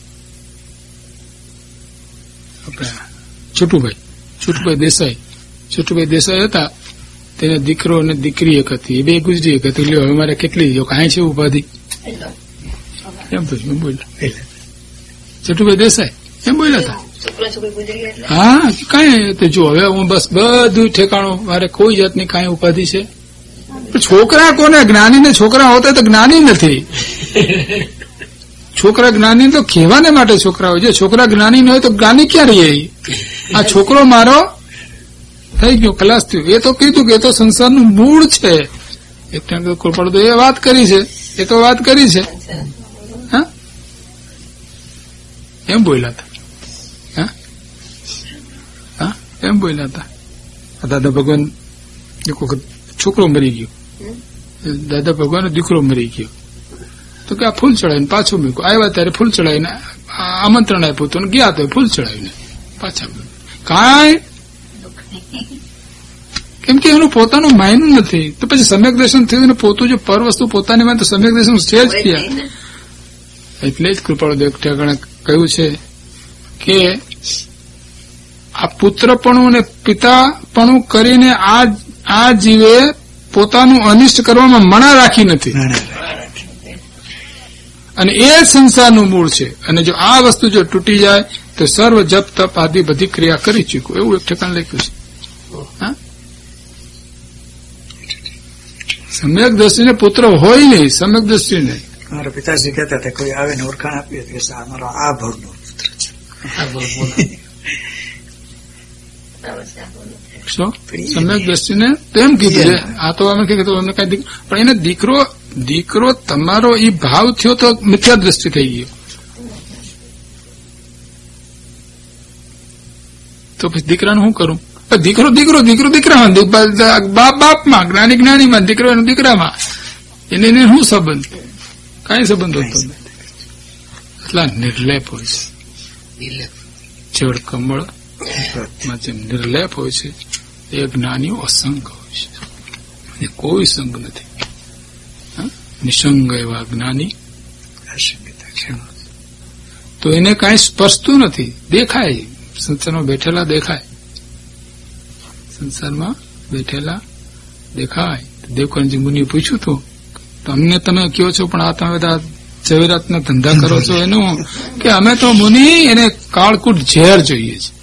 C: આપણે છોટુભાઈ છોટુભાઈ દેસાઈ છોટુભાઈ દેસાઈ હતા, તેને દીકરો અને દીકરી એક હતી, એ બે ગુજરી એક હતી. એટલે હવે મારે કેટલી જો કાંઈ છે ઉપાધિ એમ પૂછ્યું બોલ્યા છોટુભાઈ દેસાઈ એમ બોલ્યા હતા. હા કઈ તો જો હવે હું બસ બધું ઠેકાણું, મારે કોઈ જાતની કાંઈ ઉપાધિ છે. છોકરા કોને? જ્ઞાની ને છોકરા હોતા તો જ્ઞાની નથી. છોકરા જ્ઞાની તો કહેવાને માટે છોકરા હોય છે. છોકરા જ્ઞાની ન હોય તો જ્ઞાની ક્યાં રહી? આ છોકરો મારો થઈ ગયો, ખલાસ થયું. એ તો કીધું કે એ તો સંસારનું મૂળ છે. એક ટાઈમ કૃપાળુ એ વાત કરી છે, એ તો વાત કરી છે. હા એમ બોલ્યા હતા. હા હા એમ બોલ્યા હતા. દાદા ભગવાન એક વખત છોકરો મરી ગયો, દાદા ભગવાન દીકરો મરી ગયો, તો કે આ ફૂલ ચડાવીને પાછું મૂક્યું. આવ્યા ત્યારે ફૂલ ચડાવીને આમંત્રણ આપ્યું હતું, ગયા તો ફૂલ ચડાવીને પાછા કાંઈ, કેમ કે એનું પોતાનું માયનું નથી. તો પછી સમ્યક દર્શન થયું ને પોતું જો પર વસ્તુ પોતાની માં તો સમ્યક દર્શન છે જ ક્યાં. એટલે જ કૃપાળુ દેવ ઠાકરે કહ્યું છે કે આ પુત્રપણું અને પિતાપણું કરીને આ આ જીવે પોતાનું અનિષ્ટ કરવામાં મણા રાખી નથી, અને એ જ સંસારનું મૂળ છે. અને જો આ વસ્તુ જો તૂટી જાય તો સર્વ જપ તપ આદિ બધી ક્રિયા કરી ચૂક્યું, એવું એક ઠેકાણ લખ્યું છે. હા સમ્યક દ્રષ્ટિને પુત્ર હોય નહીં, સમ્યક દ્રષ્ટિ નહીં.
D: મારા પિતાજી કહેતા હતા, કોઈ આવે ને ઓળખાણ આપી હતી કે મારો આ ભાવનો પુત્ર છે. શું સમ્યક દ્રષ્ટિને તેમ કીધું? આ તો અમે કીધું અમને કઈ, પણ એને દીકરો દીકરો તમારો એ ભાવ થયો તો મિથ્યા દ્રષ્ટિ થઈ ગયો. તો પછી દીકરાનું શું કરું? દીકરો દીકરો દીકરો દીકરામાં, બાપ બાપમાં, જ્ઞાની જ્ઞાનીમાં, દીકરો એનો દીકરામાં, એને એને શું સંબંધ? કઈ સંબંધ હોતો નથી. એટલા નિર્લેપ હોય છે. જળ કમળ માં જેમ નિર્લેપ હોય છે એ જ્ઞાનીઓ અસંગ હોય છે, એ કોઈ સંગ નથી. નિસંગ એવા જ્ઞાની તો એને કઈ સ્પર્શતું નથી. દેખાય સંસારમાં બેઠેલા દેખાય, સંસારમાં બેઠેલા દેખાય. દેવકાનજી મુનિએ પૂછ્યું હતું, તમને તમે કયો છો પણ આ તમે બધા ઝવેરાતના ધંધા કરો છો એનું, કે અમે તો મુનિ એને કાળકૂટ ઝેર જોઈએ છે.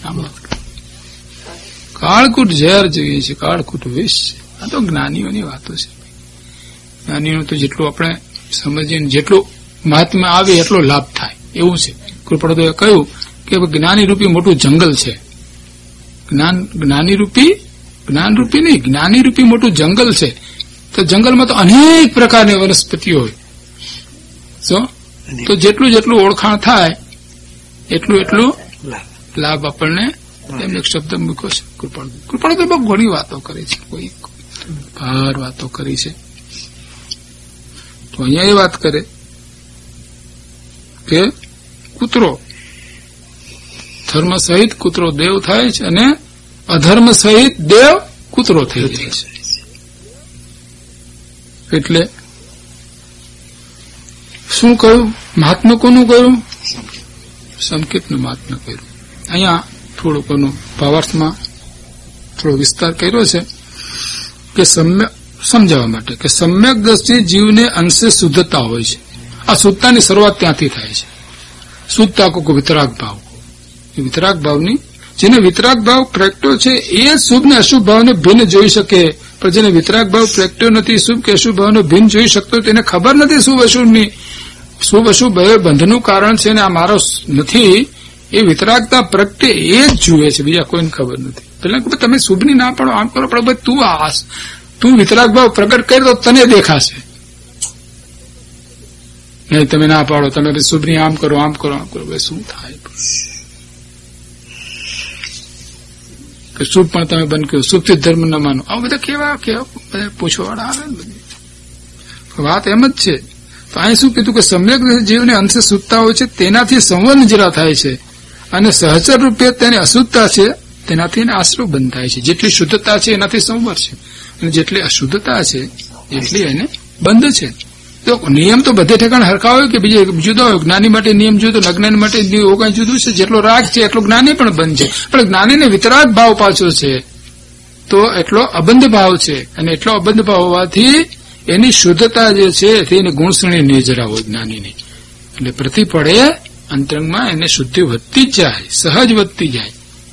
D: કાળકૂટ ઝેર જોઈએ છે, કાળકૂટ વિષ. આ તો જ્ઞાનીઓની વાતો છે. જ્ઞાનીઓ તો જેટલું આપણે સમજીએ જેટલું મહાત્મા આવે એટલો લાભ થાય એવું છે. કૃપાળુએ કહ્યું કે જ્ઞાની રૂપી મોટું જંગલ છે. જ્ઞાન જ્ઞાની રૂપી જ્ઞાન રૂપી નહીં, જ્ઞાની રૂપી મોટું જંગલ છે. તો જંગલમાં તો અનેક પ્રકારની વનસ્પતિઓ હોય. શું તો જેટલું જેટલું ઓળખાણ થાય એટલું એટલું લાભ આપણને. એમ એક શબ્દ મૂક્યો છે કૃપાળુ. કૃપાળુ તો બહુ ઘણી વાતો કરી છે, કોઈ ભાર વાતો કરી છે. તો અહીંયા એ વાત કરે કે કૂતરો ધર્મ સહિત કૂતરો દેવ થાય છે અને અધર્મ સહિત દેવ કૂતરો થઈ જાય છે. એટલે શું કહ્યું? મહાત્મા કોનું કહ્યું? સંકેતનું મહાત્મા કહ્યું. અહીંયા થોડુંક એનું ભાવાર્થમાં થોડો વિસ્તાર કર્યો છે કે સમ્યક સમજાવવા માટે કે સમ્યક દ્રષ્ટિ જીવને અંશે શુદ્ધતા હોય છે. આ શુદ્ધતાની શરૂઆત ત્યાંથી થાય છે. શુદ્ધતા કો વિતરાગ ભાવ, એ વિતરાગ ભાવની, જેને વિતરાગ ભાવ પ્રગટ્યો છે એ શુભ ને અશુભ ભાવને ભિન્ન જોઈ શકે. પણ જેને વિતરાગ ભાવ પ્રગટ્યો નથી, શુભ કે અશુભ ભાવને ભિન્ન જોઈ શકતો, તેને ખબર નથી શુભ અશુભની. શુભ અશુભ બે બંધનું કારણ છે ને આ મારો નથી, એ વિતરાગતા પ્રગટે એ જ જુએ છે, બીજા કોઈને ખબર નથી. પેલા કે તમે શુભની ના પાડો, આમ કરો, પણ ભાઈ તું આ તું વિતરાગ ભાવ પ્રગટ કરી તો તને દેખાશે. નહીં તમે ના પાડો, તમે શુભની આમ કરો આમ કરો આમ કરો, ભાઈ શું થાય? કે શુભ પણ તમે બંધ કર્યો, શુભથી ધર્મ ન માનો. આવું બધા કેવા કેવા બધા પૂછવાવાળા આવે ને. વાત એમ જ છે. તો અહીં શું કીધું કે સમ્યક જીવને અંશે શુદ્ધતા હોય છે, તેનાથી સંવર્ણ જરા થાય છે, અને સહચર રૂપે તેની અશુદ્ધતા છે તેનાથી એને આશ્રવ બંધ થાય છે. જેટલી શુદ્ધતા છે એનાથી સંવર છે, અને જેટલી અશુદ્ધતા છે એટલી એને બંધ છે. તો નિયમ તો બધે ઠેકાણે હરખા હોય કે બીજે જુદા હોય? જ્ઞાની માટે નિયમ જુદો, અજ્ઞાની માટે એવું કઈ જુદું છે? જેટલો રાગ છે એટલો જ્ઞાની પણ બંધ છે, પણ જ્ઞાનીને વિતરાગ ભાવ પાછો છે.
C: તો એટલો અબંધ ભાવ છે, અને એટલો અબંધ ભાવ હોવાથી એની શુદ્ધતા જે છે તેની ગુણશ્રેણી નેજરા હોય જ્ઞાનીની, એટલે પ્રતિ પડે અંતરંગમાં એને શુદ્ધિ વધતી જ જાય, સહજ વધતી જાય.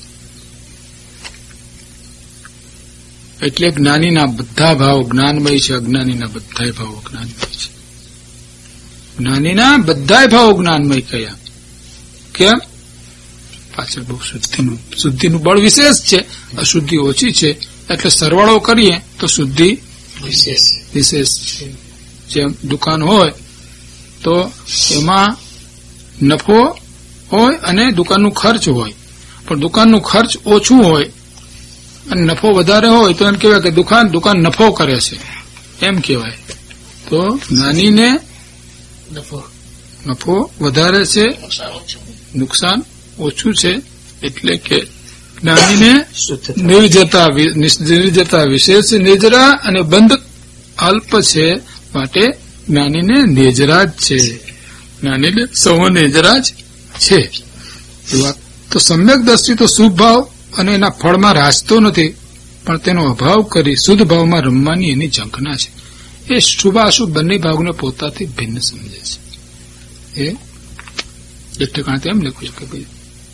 C: એટલે જ્ઞાનીના બધા ભાવ જ્ઞાનમય છે, અજ્ઞાનીના બધા ભાવો જ્ઞાનમય છે. જ્ઞાનીના બધા ભાવો જ્ઞાનમય કયા? કેમ? પાછળ બહુ શુદ્ધિનું શુદ્ધિનું બળ વિશેષ છે, અશુદ્ધિ ઓછી છે, એટલે સરવાળો કરીએ તો શુદ્ધિ વિશેષ વિશેષ છે. જેમ દુકાન હોય તો એમાં નફો હોય અને દુકાનનું ખર્ચ હોય, પણ દુકાનનું ખર્ચ ઓછું હોય અને નફો વધારે હોય તો એમ કહેવાય કે દુકાન દુકાન નફો કરે છે, એમ કહેવાય. તો જ્ઞાનીને નફો નફો વધારે છે, નુકસાન ઓછું છે, એટલે કે જ્ઞાનીને નિર્જતા નિર્જતા વિશેષ નેજરા અને બંધ અલ્પ છે, માટે જ્ઞાનીને નેજરા જ છે, જ્ઞાનીને સૌ નેજરા જ છે. તો સમ્યક દ્રષ્ટિ તો શુભ ભાવ અને એના ફળમાં રાચતો નથી, પણ તેનો અભાવ કરી શુદ્ધ ભાવમાં રમવાની એની ઝંખના છે. એ શુભ અશુભ બંને ભાવને પોતાથી ભિન્ન સમજે છે. એ એક ઠેકાણે તેમ લખ્યું છે કે ભાઈ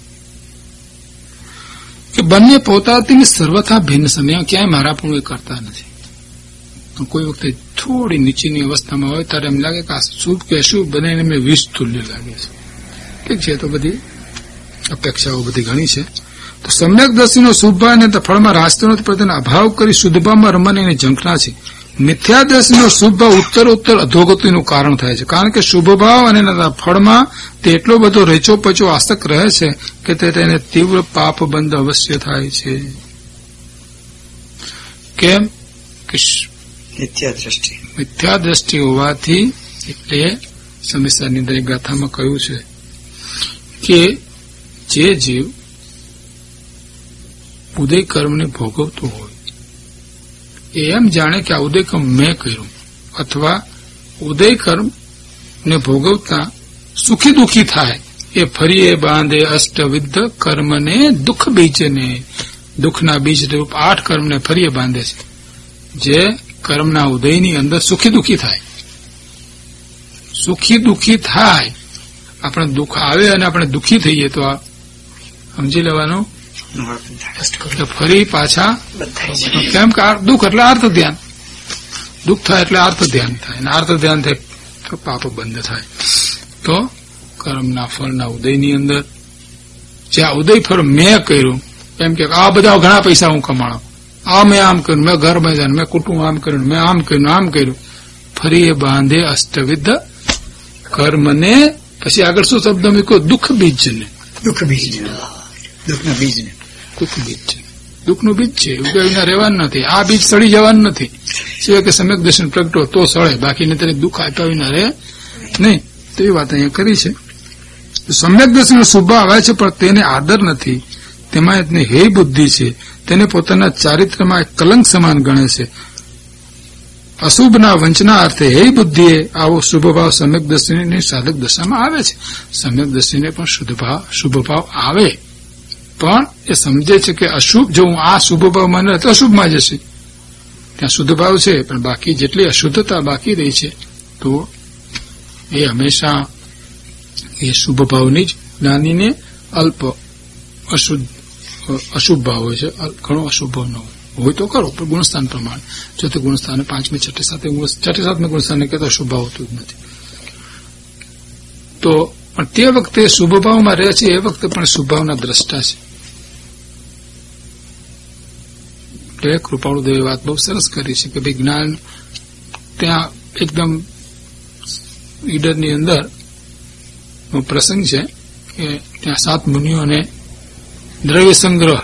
C: કે બંને પોતાથી સર્વથા ભિન્ન સમય, ક્યાંય મારા પણ એ કરતા નથી. કોઈ વખતે થોડી નીચેની અવસ્થામાં હોય ત્યારે એમ લાગે કે આ શુભ કે અશુભ બંને મેં વિષ તુલ્ય લાગે છે. ઠીક છે, તો બધી અપેક્ષાઓ બધી ઘણી છે. તો સમ્યક દ્રષ્ટિનો શુભ ભાવ ને ફળમાં રાચતો નથી, પણ તેનો અભાવ કરી શુદ્ધ ભાવમાં રમવાની એની ઝંખના છે. મિથ્યા દ્રષ્ટિનો શુભ ભાવ ઉત્તર ઉત્તર અધોગતિનું કારણ થાય છે, કારણ કે શુભ ભાવ અને ફળમાં તે એટલો બધો રેચો પચો આસક્ત રહે છે કે તે તેને તીવ્ર પાપ બંધ અવશ્ય થાય છે. કેમ કે મિથ્યા દ્રષ્ટિ મિથ્યા દ્રષ્ટિ હોવાથી. એટલે સમસ્યાની અંદર ગાથામાં કહ્યું છે કે જે જીવ ઉદય કર્મને ભોગવતો હોય એ એમ જાણે કે આ ઉદય કર્મ મેં કર્યું, અથવા ઉદય કર્મ ને ભોગવતા સુખી દુઃખી થાય, એ ફરી એ બાંધે અષ્ટવિધ કર્મને દુઃખ બીજને, દુઃખના બીજ રૂપ આઠ કર્મને ફરી એ બાંધે છે. જે કર્મના ઉદયની અંદર સુખી દુઃખી થાય, સુખી દુઃખી થાય, આપણે દુઃખ આવે અને આપણે દુઃખી થઈએ તો આ સમજી લેવાનું. ફરી પાછા કેમ કે દુઃખ એટલે અર્થ ધ્યાન, દુઃખ થાય એટલે અર્થ ધ્યાન થાય, અને અર્થ ધ્યાન થાય તો પાપ બંધ થાય. તો કર્મના ફળના ઉદયની અંદર જે આ ઉદય ફળ મેં કર્યું, એમ કે આ બધા ઘણા પૈસા હું કમાણો, આ મેં આમ કર્યું, મેં ઘર બાંધ્યા, મેં કુટુંબ આમ કર્યું, મેં આમ કર્યું આમ કર્યું, ફરી એ બાંધે અષ્ટવિધ કર્મને. પછી આગળ શું શબ્દ મૂક્યો? દુઃખ બીજને. દુઃખ બીજ દુઃખના બીજને દુઃખ બીજ છે, દુઃખનું બીજ છે, ઉગાવીને રહેવાનું નથી. આ બીજ સડી જવાનું નથી, સિવાય કે સમ્યક દર્શન પ્રગટો તો સળે, બાકી ને તેને દુઃખ આપ્યા વિના રહે નહીં. તો એ વાત અહીંયા કરી છે. સમ્યક દર્શન શુભ આવે છે, પણ તેને આદર નથી, તેમાં એની હે બુદ્ધિ છે, તેને પોતાના ચારિત્રમાં કલંક સમાન ગણે છે. અશુભના વંચના અર્થે હે બુદ્ધિએ આવો શુભ ભાવ સમ્યક દર્શનની સાધક દશામાં આવે છે. સમ્યક દર્શનને પણ શુદ્ધ ભાવ શુભ ભાવ આવે, પણ એ સમજે છે કે અશુભ, જો હું આ શુભ ભાવ માને તો અશુભમાં જશે. ત્યાં શુદ્ધ ભાવ છે, પણ બાકી જેટલી અશુદ્ધતા બાકી રહી છે, તો એ હંમેશા એ શુભ ભાવની જ જ્ઞાનીને અલ્પ અશુદ્ધ અશુભ ભાવ હોય છે, ઘણો અશુભ ભાવ ન હોય હોય તો કરો, પણ ગુણસ્થાન પ્રમાણે. જો તે ગુણસ્થાન પાંચમી છઠ્ઠી સાથે છઠ્ઠી સાતમી ગુણસ્થાનને કહેતો શુભ ભાવ હોતું જ નથી. તો પણ તે વખતે શુભ ભાવમાં રહે છે, એ વખતે પણ શુભ ભાવના દ્રષ્ટા છે. એટલે કૃપાળુદેવે વાત બહુ સરસ કરી છે કે ભાઈ જ્ઞાન ત્યાં એકદમ ઈડરની અંદર નો પ્રસંગ છે કે ત્યાં સાત મુનિઓને દ્રવ્ય સંગ્રહ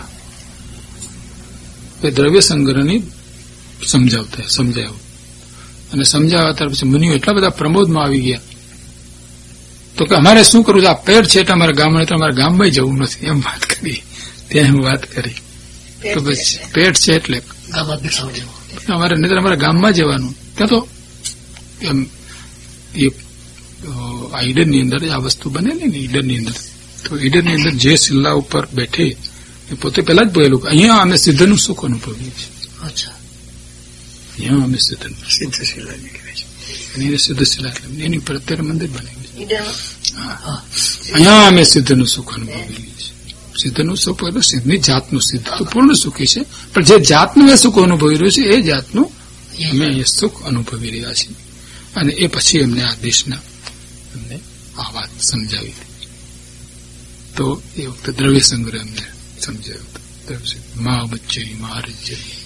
C: એ દ્રવ્ય સંગ્રહની સમજાવતા સમજાવ્યું, અને સમજાવ્યા ત્યાર પછી મુનિઓ એટલા બધા પ્રમોદમાં આવી ગયા તો કે અમારે શું કરવું છે, આ પેટ છે એટલે અમારા ગામમાં, એટલે અમારે ગામમાં જવું નથી, એમ વાત કરી. ત્યાં એમ વાત કરી તો પછી પેટ છે એટલે અમારે નહીં અમારા ગામમાં જવાનું. ત્યાં તો એમ એ આ ઈડરની અંદર આ વસ્તુ બનેલી ને ઈડરની અંદર, તો ઈડરની અંદર જે શિલ્લા ઉપર બેઠી એ પોતે પેલા જ બોલેલું કે અહીંયા અમે સિદ્ધનું સુખ અનુભવીએ છીએ. યમ અમે સિદ્ધ સિદ્ધશિલા એને સિદ્ધશિલા એટલે એની પર અત્યારે મંદિર બનેલું છે. અહીંયા અમે સિદ્ધનું સુખ અનુભવેલી છે. સિદ્ધનું સુખ એટલે સિદ્ધની જાતનું સિદ્ધ તો પૂર્ણ સુખી છે, પણ જે જાતનું એ સુખ અનુભવી રહ્યું છે એ જાતનું અમે એ સુખ અનુભવી રહ્યા છીએ. અને એ પછી એમને આ દેશના એમને આ વાત સમજાવી. તો એ વખતે દ્રવ્ય સંગ્રહ એમને સમજાવ્યો હતો. દ્રવ્ય મા બચ્ચે મહારાજ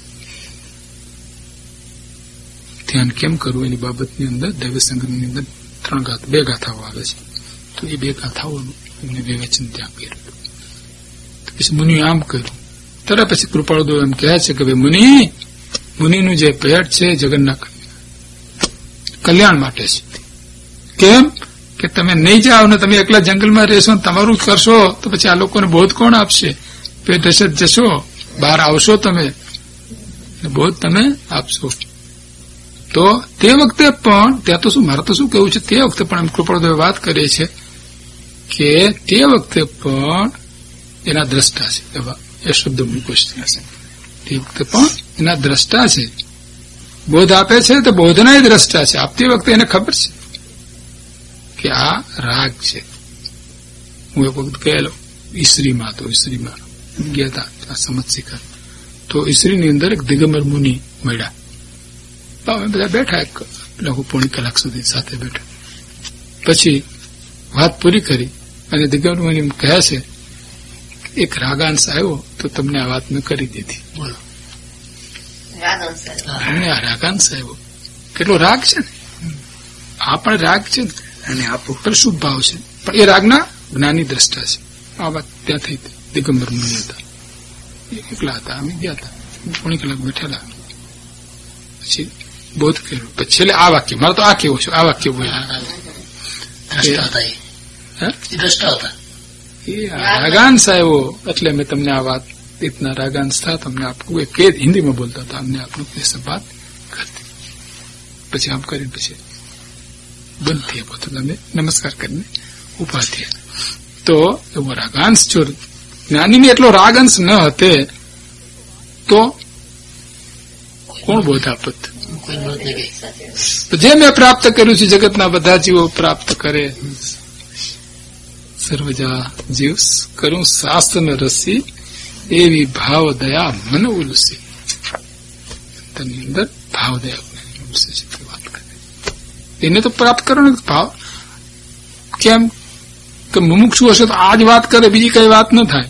C: ધ્યાન કેમ કરવું એની બાબતની અંદર દ્રવ્ય સંગ્રહની અંદર ત્રણ ગાથ બે ગાથાઓ આવે છે. તો એ બે ગાથાઓનું એમને વિવેચન ત્યાં કર્યું. પછી મુનિ આમ કર્યું. તરત પછી કૃપાળુદેવ એમ કહે છે કે ભાઈ મુનિ મુનિનું જે પેટ છે જગન્ના કલ્યાણ માટે છે. કેમ કે તમે નહીં જાઓ ને તમે એકલા જંગલમાં રહેશો ને તમારું જ કરશો તો પછી આ લોકોને બોધ કોણ આપશે? પેટ હશે જશો, બહાર આવશો તમે બોધ તમે આપશો. તો તે વખતે પણ ત્યાં તો શું મારે તો શું કેવું છે, તે વખતે પણ એમ કૃપાળુદેવ વાત કરે છે કે તે વખતે પણ એના દ્રષ્ટા છે. એવા એ શબ્દ મૂકો છે. તે વખતે પણ એના દ્રષ્ટા છે. બોધ આપે છે તો બોધના દ્રષ્ટા છે. આપતી વખતે એને ખબર છે કે આ રાગ છે. હું એક વખત ગયેલો ઈસરીમાં તો ઈસરીમાં ગયા હતા સમજ શિખર. તો ઈસરીની અંદર એક દિગંબર મુનિ મળ્યા. અમે બધા બેઠા એક લઘુ પોણી કલાક સુધી સાથે બેઠા. પછી વાત પૂરી કરી અને દિગંબર મુનિ કહે છે એક રાગાંશ આવ્યો તો તમને આ વાત મેં કરી દીધી. બોલો અમને આ રાગાંશ આવ્યો. કેટલો રાગ છે ને, આ પણ રાગ છે ને અને આપો પણ શુભ ભાવ છે, પણ એ રાગના જ્ઞાની દ્રષ્ટા છે. આ વાત ત્યાં થઈ હતી. દિગંબર મુનિ હતા, એકલા હતા. અમે ગયા હતા, પોણી કલાક બેઠેલા. પછી બોધ કર્યો. પછી છેલ્લે આ વાક્ય, મારે તો આ કેવું છે, આ વાક્ય બોલ્યા એ રાગાંશ આવ્યો એટલે મેં તમને આ વાત इतना रागांश था તમને આપવું કે હિન્દીમાં બોલતા હતા. અમને આપણું એ બાત કરતી. પછી આમ કરીને પછી બંધ થયા. પોતે અમે નમસ્કાર કરીને ઉભા થયા. તો એવો રાગાંશ જો જ્ઞાનીને એટલો રાગાંશ ન હતે તો કોણ બોધ આપત? જે મેં પ્રાપ્ત કર્યું છે જગતના બધા જીવો પ્રાપ્ત કરે. સર્વજા જીવ કરું શાસ્ત્ર રસી એવી ભાવ દયા મન ઉલસી. તેની અંદર ભાવ દયા વાત કરે. એને તો પ્રાપ્ત કરવાનો ભાવ. કેમ કે મુમુક્ષુ હશે તો આ જ વાત કરે, બીજી કઈ વાત ન થાય.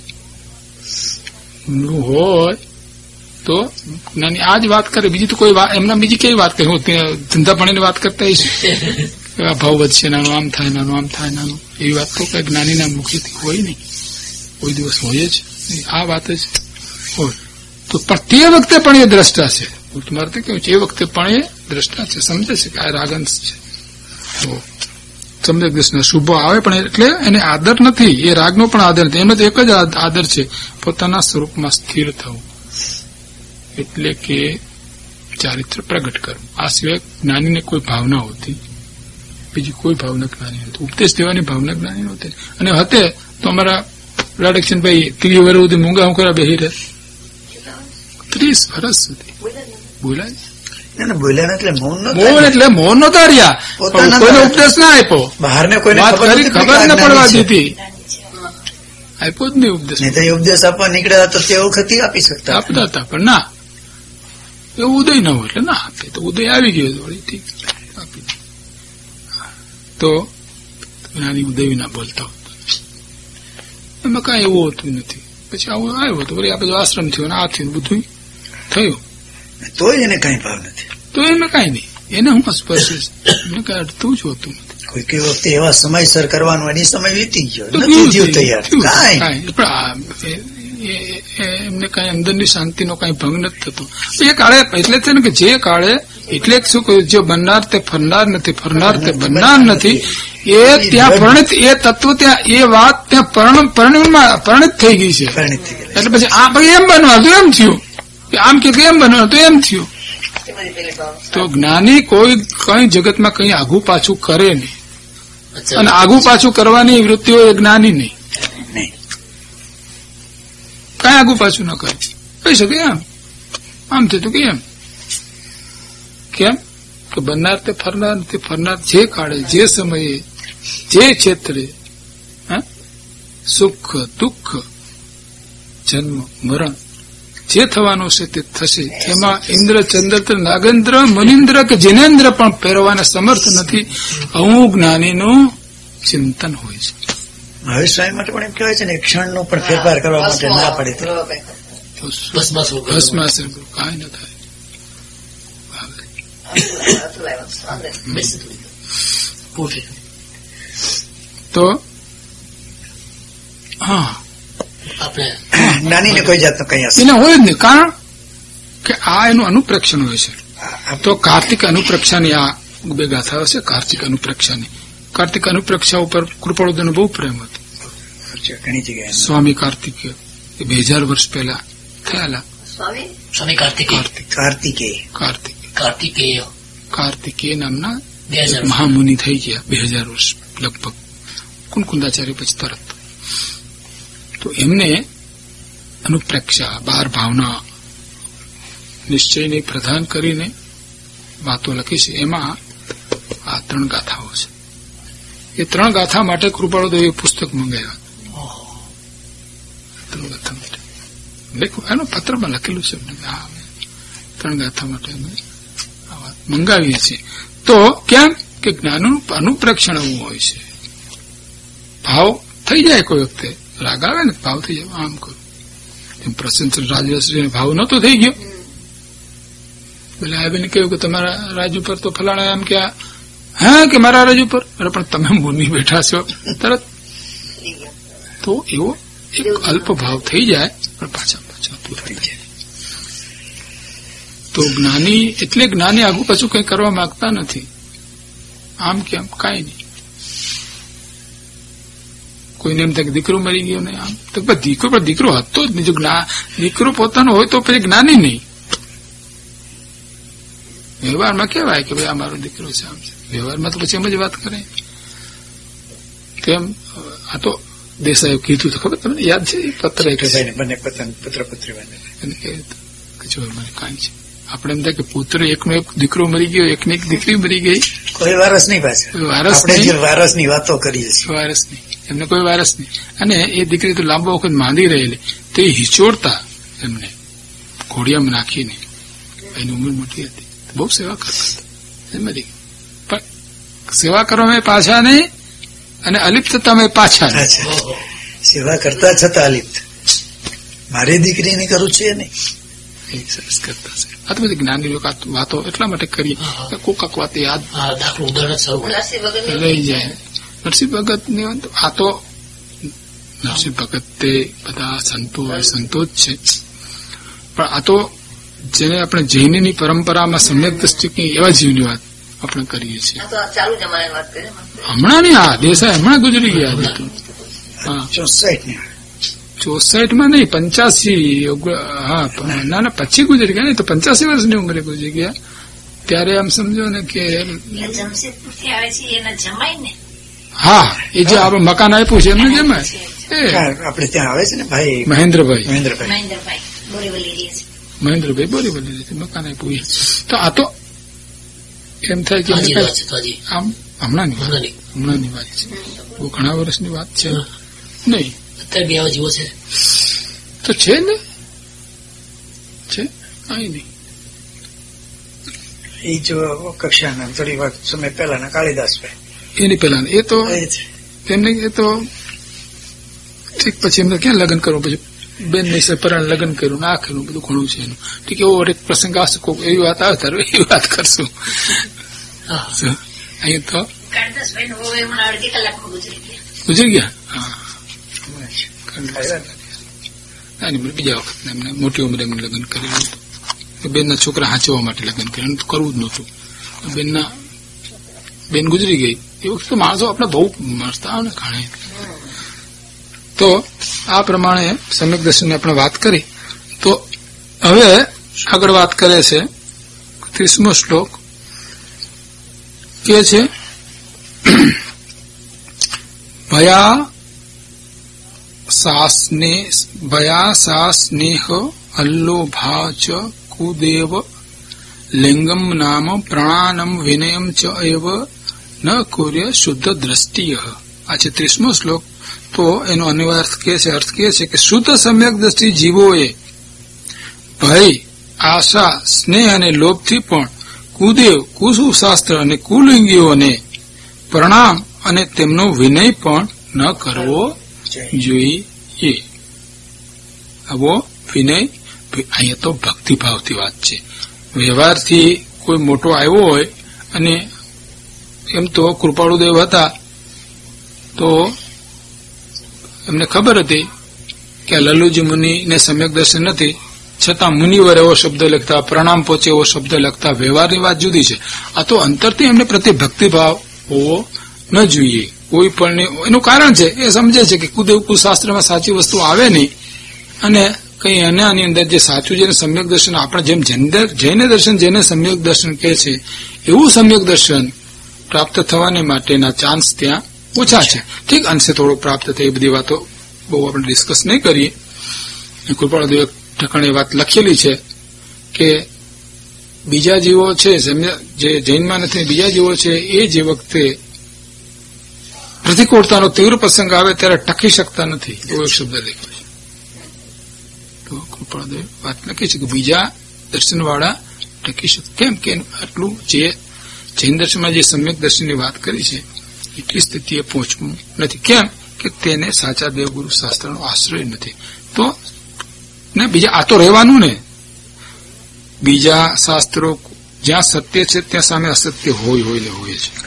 C: હોય તો નાની આ જ વાત કરે, બીજી તો કોઈ એમના બીજી કઈ વાત કરે? ધંધા પાણીની વાત કરતા ભાવ વધશે, નાનું આમ થાય, નાનું આમ થાય, નાનું એવી વાત તો કઈ જ્ઞાનીના મુખેથી હોય નહીં. કોઈ દિવસ હોય જ આ વાત જ હોય. તો પણ તે વખતે પણ એ દ્રષ્ટા છે. તમારે તો કેવું છે, એ વખતે પણ એ દ્રષ્ટા છે, સમજે છે કે આ રાગાંશ છે. સમ્યક દર્શન શુભો આવે પણ એટલે એને આદર નથી. એ રાગનો પણ આદર નથી. એનો તો એક જ આદર છે, પોતાના સ્વરૂપમાં સ્થિર થવું, એટલે કે ચારિત્ર પ્રગટ કરવું. આ સિવાય જ્ઞાનીને કોઈ ભાવના હોતી, બીજી કોઈ ભાવના જ્ઞાની નથી. ઉપદેશ દેવાની ભાવના જ્ઞાની નહોતી. અને હતે તો અમારા રાડક્ષણભાઈ ત્રીસ વર્ષ સુધી મૂંગા હું કરા બેહી રહે. ત્રીસ વર્ષ સુધી બોલાય
E: બોલ્યા એટલે મૌન
C: મૌન એટલે મૌન નતા રહ્યા. કોઈને ઉપદેશ ના આપ્યો, બહારને કોઈને ખબર ન પડવા દીધી. આપ્યો જ નહીં ઉપદેશ.
E: ઉપદેશ આપવા નીકળ્યા તો તે વખતે આપી શકતા
C: આપતા હતા, પણ ના એવું ઉદય ન હોય એટલે ના આપે. તો ઉદય આવી ગયો વળી ઠીક આપી. તો નાની ઉદય ના બોલતા એમાં કઈ એવું હોતું નથી. પછી આવું આવ્યો તો વળી આ બધો આશ્રમ થયો ને આ થયું બધું થયું,
E: તો એને કઈ ભાવ નથી.
C: તો એમાં કઈ નહીં. એને હું સ્પર્શ એને કઈ અડતું જ હોતું નથી.
E: કોઈ કઈ વખતે એવા સમયસર કરવાનું એની સમય વીતી ગયો, નથી જીવ તૈયાર.
C: એમને કઈ અંદરની શાંતિનો કઈ ભંગ નથી થતો. એ કાળે એટલે છે ને કે જે કાળે એટલે શું કહ્યું, જે બનનાર તે ફરનાર નથી, ફરનાર તે બનનાર નથી. એ ત્યાં પરિણિત એ તત્વ ત્યાં એ વાત ત્યાં પરિણિત થઈ ગઈ છે. એટલે પછી આ ભાઈ એમ બનવા તો એમ થયું, આમ કે એમ બનવા તો એમ થયું. તો જ્ઞાની કોઈ કઈ જગતમાં કઈ આઘું પાછું કરે નહીં, અને આઘું પાછું કરવાની વૃત્તિઓ એ જ્ઞાની નહીં. કઈ આઘું પાછું ન કરે કહી શકે એમ. આમ થયું કે એમ કેમ કે બનનાર તે ફરનાર તે ફરનાર જે કાળે જે સમયે જે ક્ષેત્રે સુખ દુઃખ જન્મ મરણ જે થવાનું છે તે થશે. એમાં ઇન્દ્ર ચંદ્ર નાગેન્દ્ર મનિન્દ્ર કે જિનેન્દ્ર પણ પહેરવાના સમર્થ નથી. અમુક જ્ઞાનીનું ચિંતન હોય છે.
E: હવે સ્વામી માટે પણ એમ કહેવાય છે ને ક્ષણનો પણ ફેરફાર કરવા માટે ના પડે તો
C: ભસ્માસ કાંઈ ન થાય. તો હા
E: જ્ઞાનીને કોઈ જાતનો કઈ
C: એને હોય જ નહીં. કારણ કે આ એનું અનુપ્રેક્ષણ હોય છે. તો કાર્તિક અનુપ્રેક્ષાની આ બે ગાથાઓ છે. કાર્તિક અનુપ્રેક્ષાની કાર્તિક અનુપ્રેક્ષા ઉપર કૃપાળુદાનો બહુ પ્રેમ હતો.
E: ઘણી જગ્યાએ
C: સ્વામી કાર્તિકેય એ બે હજાર વર્ષ પહેલા થયેલા.
F: સ્વામી કાર્તિક
E: કાર્તિકે
C: કાર્તિક
F: કાર્તિકેય
C: કાર્તિકેય નામના મહામુનિ થઈ ગયા બે હજાર વર્ષ લગભગ કુનકુંદાચાર્ય પછી તરત. તો એમને અનુપ્રેક્ષા બાર ભાવના નિશ્ચયને પ્રધાન કરીને વાતો લખી છે. એમાં આ ત્રણ ગાથાઓ છે. એ ત્રણ ગાથા માટે કૃપાળુદેવે પુસ્તક મંગાવ્યા. ત્રણ ગાથા માટે લખ્યું એનો પત્રમાં લખેલું છે. ત્રણ ગાથા માટે અમે આ વાત મંગાવીએ છીએ. તો કેમ કે જ્ઞાનનું અનુપ્રેક્ષણ એવું હોય છે. ભાવ થઈ જાય કોઈ વખતે રાગ આવે ને ભાવ થઈ જાય આમ કરું એમ પ્રસન્ન રાજશ્રી ભાવ નતો થઈ ગયો. પેલા આવીને કહ્યું કે તમારા રાજ ઉપર તો ફલાણા એમ કે હા કે મારા રાજ ઉપર અરે પણ તમે મુનિ બેઠા છો તરત. તો એવો એક અલ્પ ભાવ થઈ જાય પણ પાછા પાછા પૂરા થઈ જાય. તો જ્ઞાની એટલે જ્ઞાની આગુ પાછું કઈ કરવા માંગતા નથી. આમ કેમ કાંઈ નહીં. કોઈને એમ થાય કે દીકરો મરી ગયો ને આમ તો દીકરો પણ દીકરો હતો જ નહીં. જો દીકરો પોતાનો હોય તો પછી જ્ઞાની નહીં. વ્યવહારમાં કહેવાય કે ભાઈ આ મારો દીકરો છે આમ છે. વ્યવહારમાં તો પછી એમ જ વાત કરે. કેમ આ તો દેસાઈએ કીધું તો ખબર તમને યાદ છે પત્ર
E: બંને પત્ર પત્રી
C: એને કે જો મને કાંઈ છે. આપણે એમ થાય કે પુત્ર એકનો એક દીકરો મરી ગયો એકની એક દીકરી મરી ગઈ.
E: કોઈ વારસ નહીં પાછળ
C: વારસ
E: વારસની વાતો કરીએ છીએ.
C: વારસ નહીં એમને કોઈ વારસ નહીં. અને એ દીકરી તો લાંબો વખત માંદી રહેલી તે હિચોડતા એમને ઘોડિયામાં નાખીને એની ઉંમર મોટી હતી બહુ સેવા કરતા હતા. મરી ગઈ પણ સેવા કરવામાં પાછા નહીં અને અલિપ્તતામાં પાછા
E: સેવા કરતા છતાં અલિપ્ત. મારી દીકરીને કરું છે નહીં
C: સરસ કરતા છે. આ તો બધી જ્ઞાની લોકો વાતો એટલા માટે કરી કોક વાત યાદ લઈ જાય. નરસિંહ ભગત ની આ તો નરસિંહ ભગત તે બધા સંતો હોય સંતો જ છે. પણ આ તો જેને આપણે જૈનની પરંપરામાં સમ્યક દ્રષ્ટિ એવા જીવની વાત આપણે કરીએ છીએ. હમણાં ની હા દેસાઈ હમણાં ગુજરી ગયા. હા ચોસઠ માં નહીં પંચ્યાસી હા ના ના પછી ગુજરી ગયા ને તો પંચ્યાસી વર્ષની ઉંમરે ગુજરી ગયા. ત્યારે આમ સમજો ને કે હા એ જે આપણે મકાન આપ્યું છે એમને જમાય
E: આપડે ત્યાં આવે છે ને ભાઈ
C: મહેન્દ્રભાઈ
E: મહેન્દ્રભાઈ
C: મહેન્દ્રભાઈ બોરીવલી મકાન આપ્યું. તો આ તો એમ થાય કે આમ હમણાં ની હમણાં ની વાત છે. બહુ ઘણા વર્ષની વાત છે નહીં. તો છે ને છે કઈ નહીં.
E: એ જો કક્ષાના થોડી વાર સમય પહેલાના કાળીદાસભાઈ
C: એની પેલા એ તો એમને એ તો ઠીક પછી એમને ક્યાં લગ્ન કરવું પછી બેન ની પરાણ લગ્ન કર્યું ના કર્યું બધું ઘણું છે એનું. ઠીક એવો એક પ્રસંગ આવશે કોક એવી વાત આવે તારે એવી વાત કરશું. અહીં તો ગુજરી ગયા. હા બીજા વખત એમને મોટી ઉંમરે એમને લગ્ન કરેલું હતું. બેનના છોકરા હાંચવા માટે લગ્ન કર્યું તો કરવું જ નહોતું. બેનના બેન ગુજરી ગઈ એ વખતે માણસો આપણે બહુ મળતા આવે ને ઘણે. તો આ પ્રમાણે સમ્યક દર્શનની આપણે વાત કરી. તો હવે આગળ વાત કરે છે ત્રીસમો શ્લોક કે છે ભયા સાસને ભયા સા સ્નેહ અલ્લોભા ચ કુદેવ લિંગમ નામ પ્રણાનમ વિનયમ ચ એવ ન કુર્ય શુદ્ધ દ્રષ્ટિય. આ છે ત્રીસમો શ્લોક. તો એનો અનિવાર્ય કે છે, અર્થ કે છે કે શુદ્ધ સમ્યક દ્રષ્ટિ જીવોએ ભય, આશા, સ્નેહ અને લોભથી પણ કુદેવ, કુસુશાસ્ત્ર અને કુલિંગીઓને પ્રણામ અને તેમનો વિનય પણ ન કરવો જોઈએ. આવો વિનય અહીંયા તો ભક્તિભાવથી વાત છે. વ્યવહારથી કોઈ મોટો આવ્યો હોય અને એમ તો કૃપાળુદેવ હતા તો એમને ખબર હતી કે લલ્લુજી મુનિને સમ્યક દર્શન નથી, છતાં મુનિવર એવો શબ્દ લખતા, પ્રણામ પહોંચે એવો શબ્દ લખતા. વ્યવહારની વાત જુદી છે. આ તો અંતરથી એમને પ્રત્યે ભક્તિભાવ હોવો ન જોઈએ. કોઈ પણ એનું કારણ છે એ સમજે છે કે કુદેવ કુશાસ્ત્રમાં સાચી વસ્તુ આવે નહીં અને કઈ એનાની અંદર જે સાચું જેને સમ્યક દર્શન, આપણે જેમ જૈન દર્શન જેને સમ્યક દર્શન કહે છે એવું સમ્યક દર્શન પ્રાપ્ત થવાને માટેના ચાન્સ ત્યાં ઓછા છે. ઠીક, અંશે થોડું પ્રાપ્ત થાય, એ બધી વાતો બહુ આપણે ડિસ્કસ નહીં કરીએ. કૃપાળુદેવ ઠકાણે વાત લખેલી છે કે બીજા જીવો છે જે જૈનમાં નથી, બીજા જીવો છે એ જે વખતે પ્રતિકૂળતાનો તીવ્ર પ્રસંગ આવે ત્યારે ટકી શકતા નથી, એવો એક શબ્દ લખ્યો છે. તો કૃપાળુદેવ વાત લખી છે કે બીજા દર્શનવાળા ટકી શકે. કેમ કે આટલું જે જૈન દર્શનમાં જે સમ્યક દર્શનની વાત કરી છે એટલી સ્થિતિએ પહોંચવું નથી. કેમ કે તેને સાચા દેવગુરુ શાસ્ત્રનો આશ્રય નથી. તો ને બીજા આ તો રહેવાનું ને, બીજા શાસ્ત્રો જ્યાં સત્ય છે ત્યાં સામે અસત્ય હોય હોય ને હોય છે.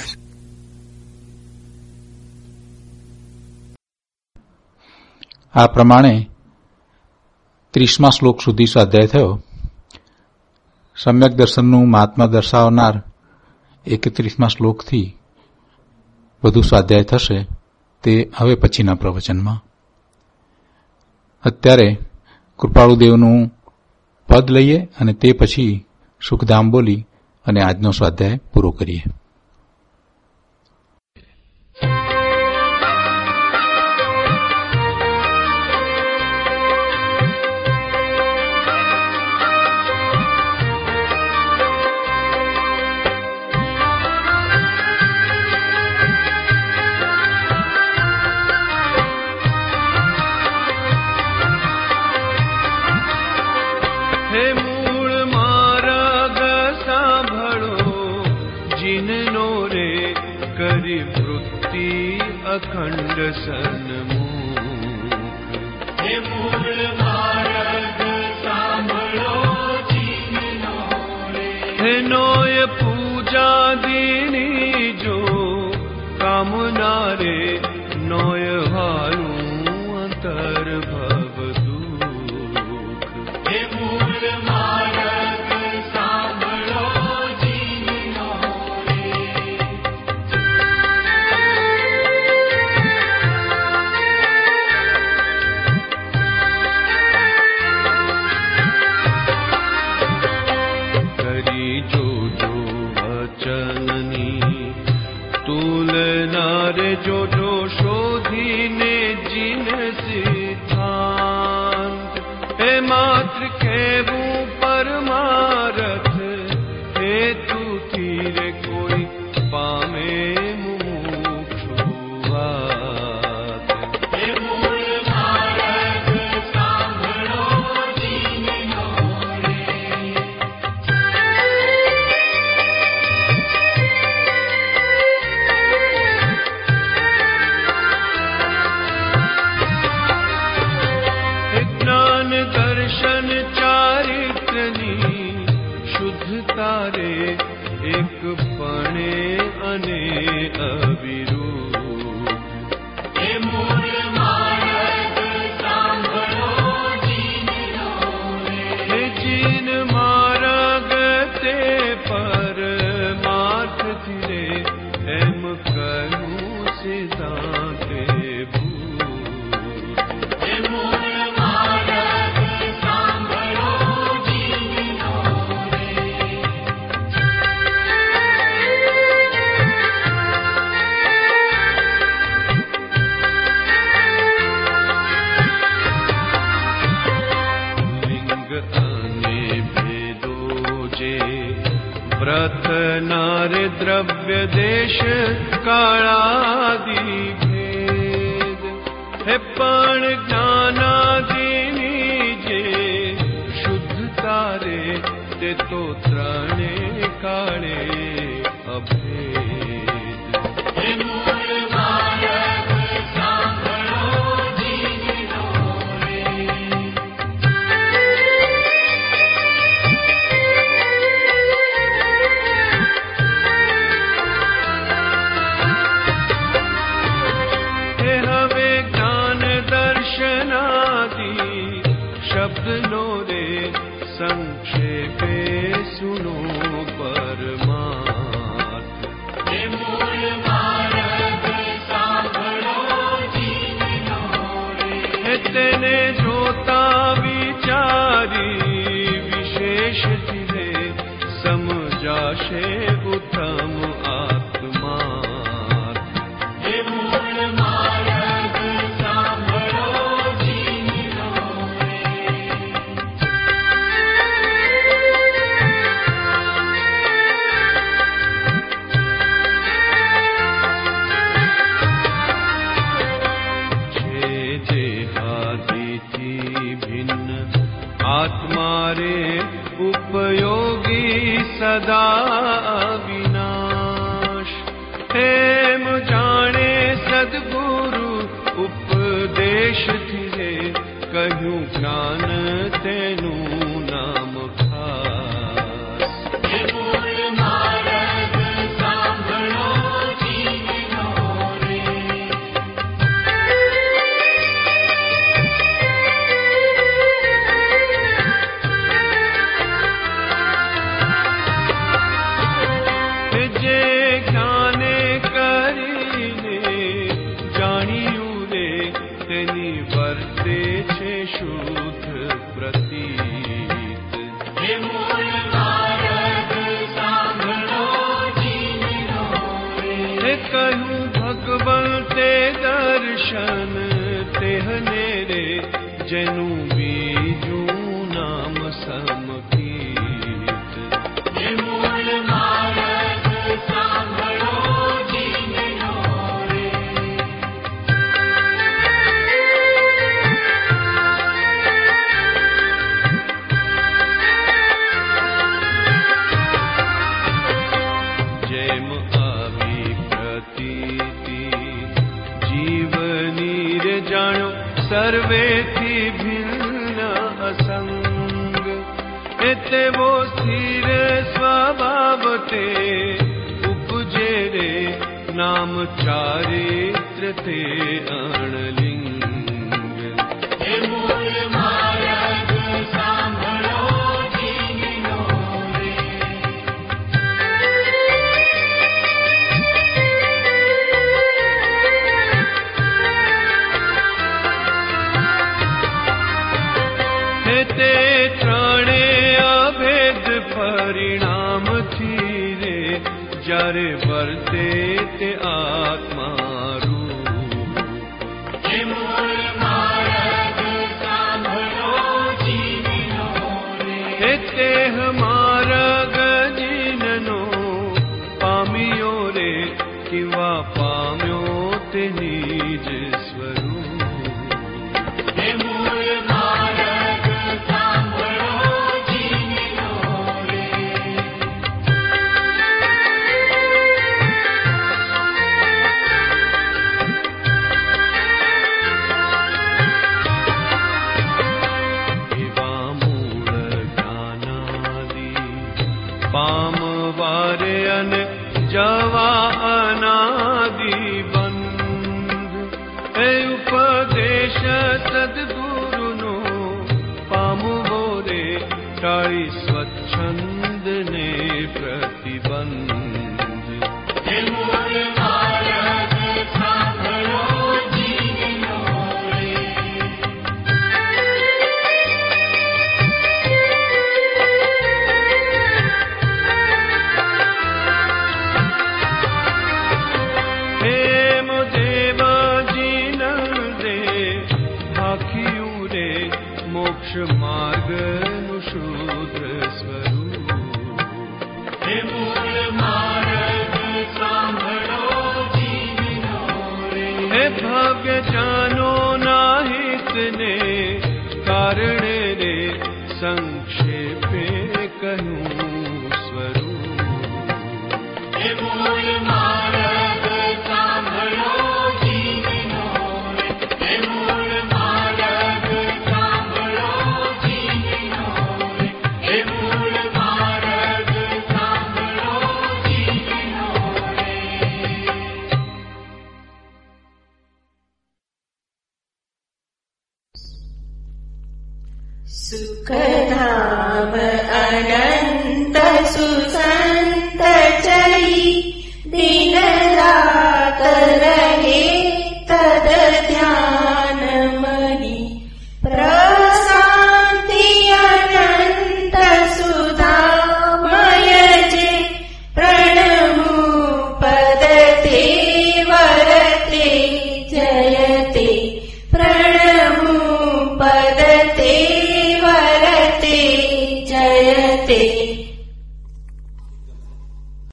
B: આ પ્રમાણે ત્રીસમા શ્લોક સુધી સ્વાધ્યાય થયો. સમ્યક દર્શનનું મહાત્મા દર્શાવનાર એકત્રીસમા શ્લોકથી વધુ સ્વાધ્યાય થશે તે હવે પછીના પ્રવચનમાં. અત્યારે કૃપાળુદેવનું પદ લઈએ અને તે પછી સુખધામ બોલી અને આજનો સ્વાધ્યાય પૂરો કરીએ.
A: અખંડ સન્મુખ હે મૂળ માર્ગ સાંભળો જીનો રે, હે નોય પૂજા દીની જો કામના રે, નોય હાલું અંતર ભવ દુઃખ. હે મૂળ માર્ગ સાંભળો જીનો રે, તુલના રે જોજો શોધીને જીન સે જે વ્રત નારે દ્રવ્ય દેશ કાળાદિ ભેદ હે પણ જ્ઞાનાદિની જે શુદ્ધતા રે તે તો ત્રણે કાળે અભેદ હે મૂળ માર્ગ સાંભળો જીવનો રે હે હવે જ્ઞાન દર્શનાદિ શબ્દનો રે સંક્ષેપે સુનો પરમાર્થ હે મૂળ માર્ગ સાંભળો જીવનો રે હે તેને જોતા વિચારી વિશેષથી રે સમજાશે ઉત્તમ આત્માર્થ હે મૂળ માર્ગ સાંભળો જીવનો રે આત્મા રે ઉપયોગી સદા વિનાશ હેમ જાણે સદગુરુ ઉપદેશથી રે કહ્યું જ્ઞાન તેનું નામ ખાસ હે મૂળ માર્ગ સાંભળો જીવનો રે જે જ્ઞાને કરીને જાણ્યું રે તેની વર્તે છે શુદ્ધ પ્રતીત હે મૂળ માર્ગ સાંભળો જીવનો રે હે કહ્યું ભગવંતે દર્શન તેહને રે જેનું બીજું નામ સમકીત હે મૂળ માર્ગ સાંભળો જીવનો રે જેમ આવી પ્રતીતિ જીવની રે જાણો સર્વેથી ભિન્ન અસંગ એ તેવો સ્થિર સ્વભાવ તે ઉપજે રે નામ ચારિત્ર તે અણલિંગ હે મૂળ માર્ગ સાંભળો જીવનો રે હે તે ત્રણે અભેદ પરિણામથી રે જ્યારે વર્તે તે આત્મા રૂપ હે મૂળ માર્ગ સાંભળો જીવનો રે હે તેહ માર્ગ જીનનો પામ્યો રે કિવા પામ્યો તે નિજ સ્વરૂપ હે મૂળ માર્ગ સાંભળો જીવનો રે એવા મૂળ જ્ઞાનાદિ પામવારે અને જવા અનાદિ બંધ હે ઉપદેશ સદગુરુનો પામવો રે ટાળી સ્વચ્છંદ ને પ્રતિબંધ હે મૂળ માર્ગ સાંભળો જીવનો રે હેમ દેવાજી નંદે ભાખ્યું રે મોક્ષ માર્ગનું શુદ્ધ સ્વરૂપ ને કારણે રે સંક્ષેપે કહ્યું સ્વરૂપ
G: હે મૂળ માર્ગ સાંભળો જીવનો હે મૂળ માર્ગ સાંભળો જીવનો હે મૂળ માર્ગ સાંભળો જીવનો
H: સુખધામ અનંત સુસંગ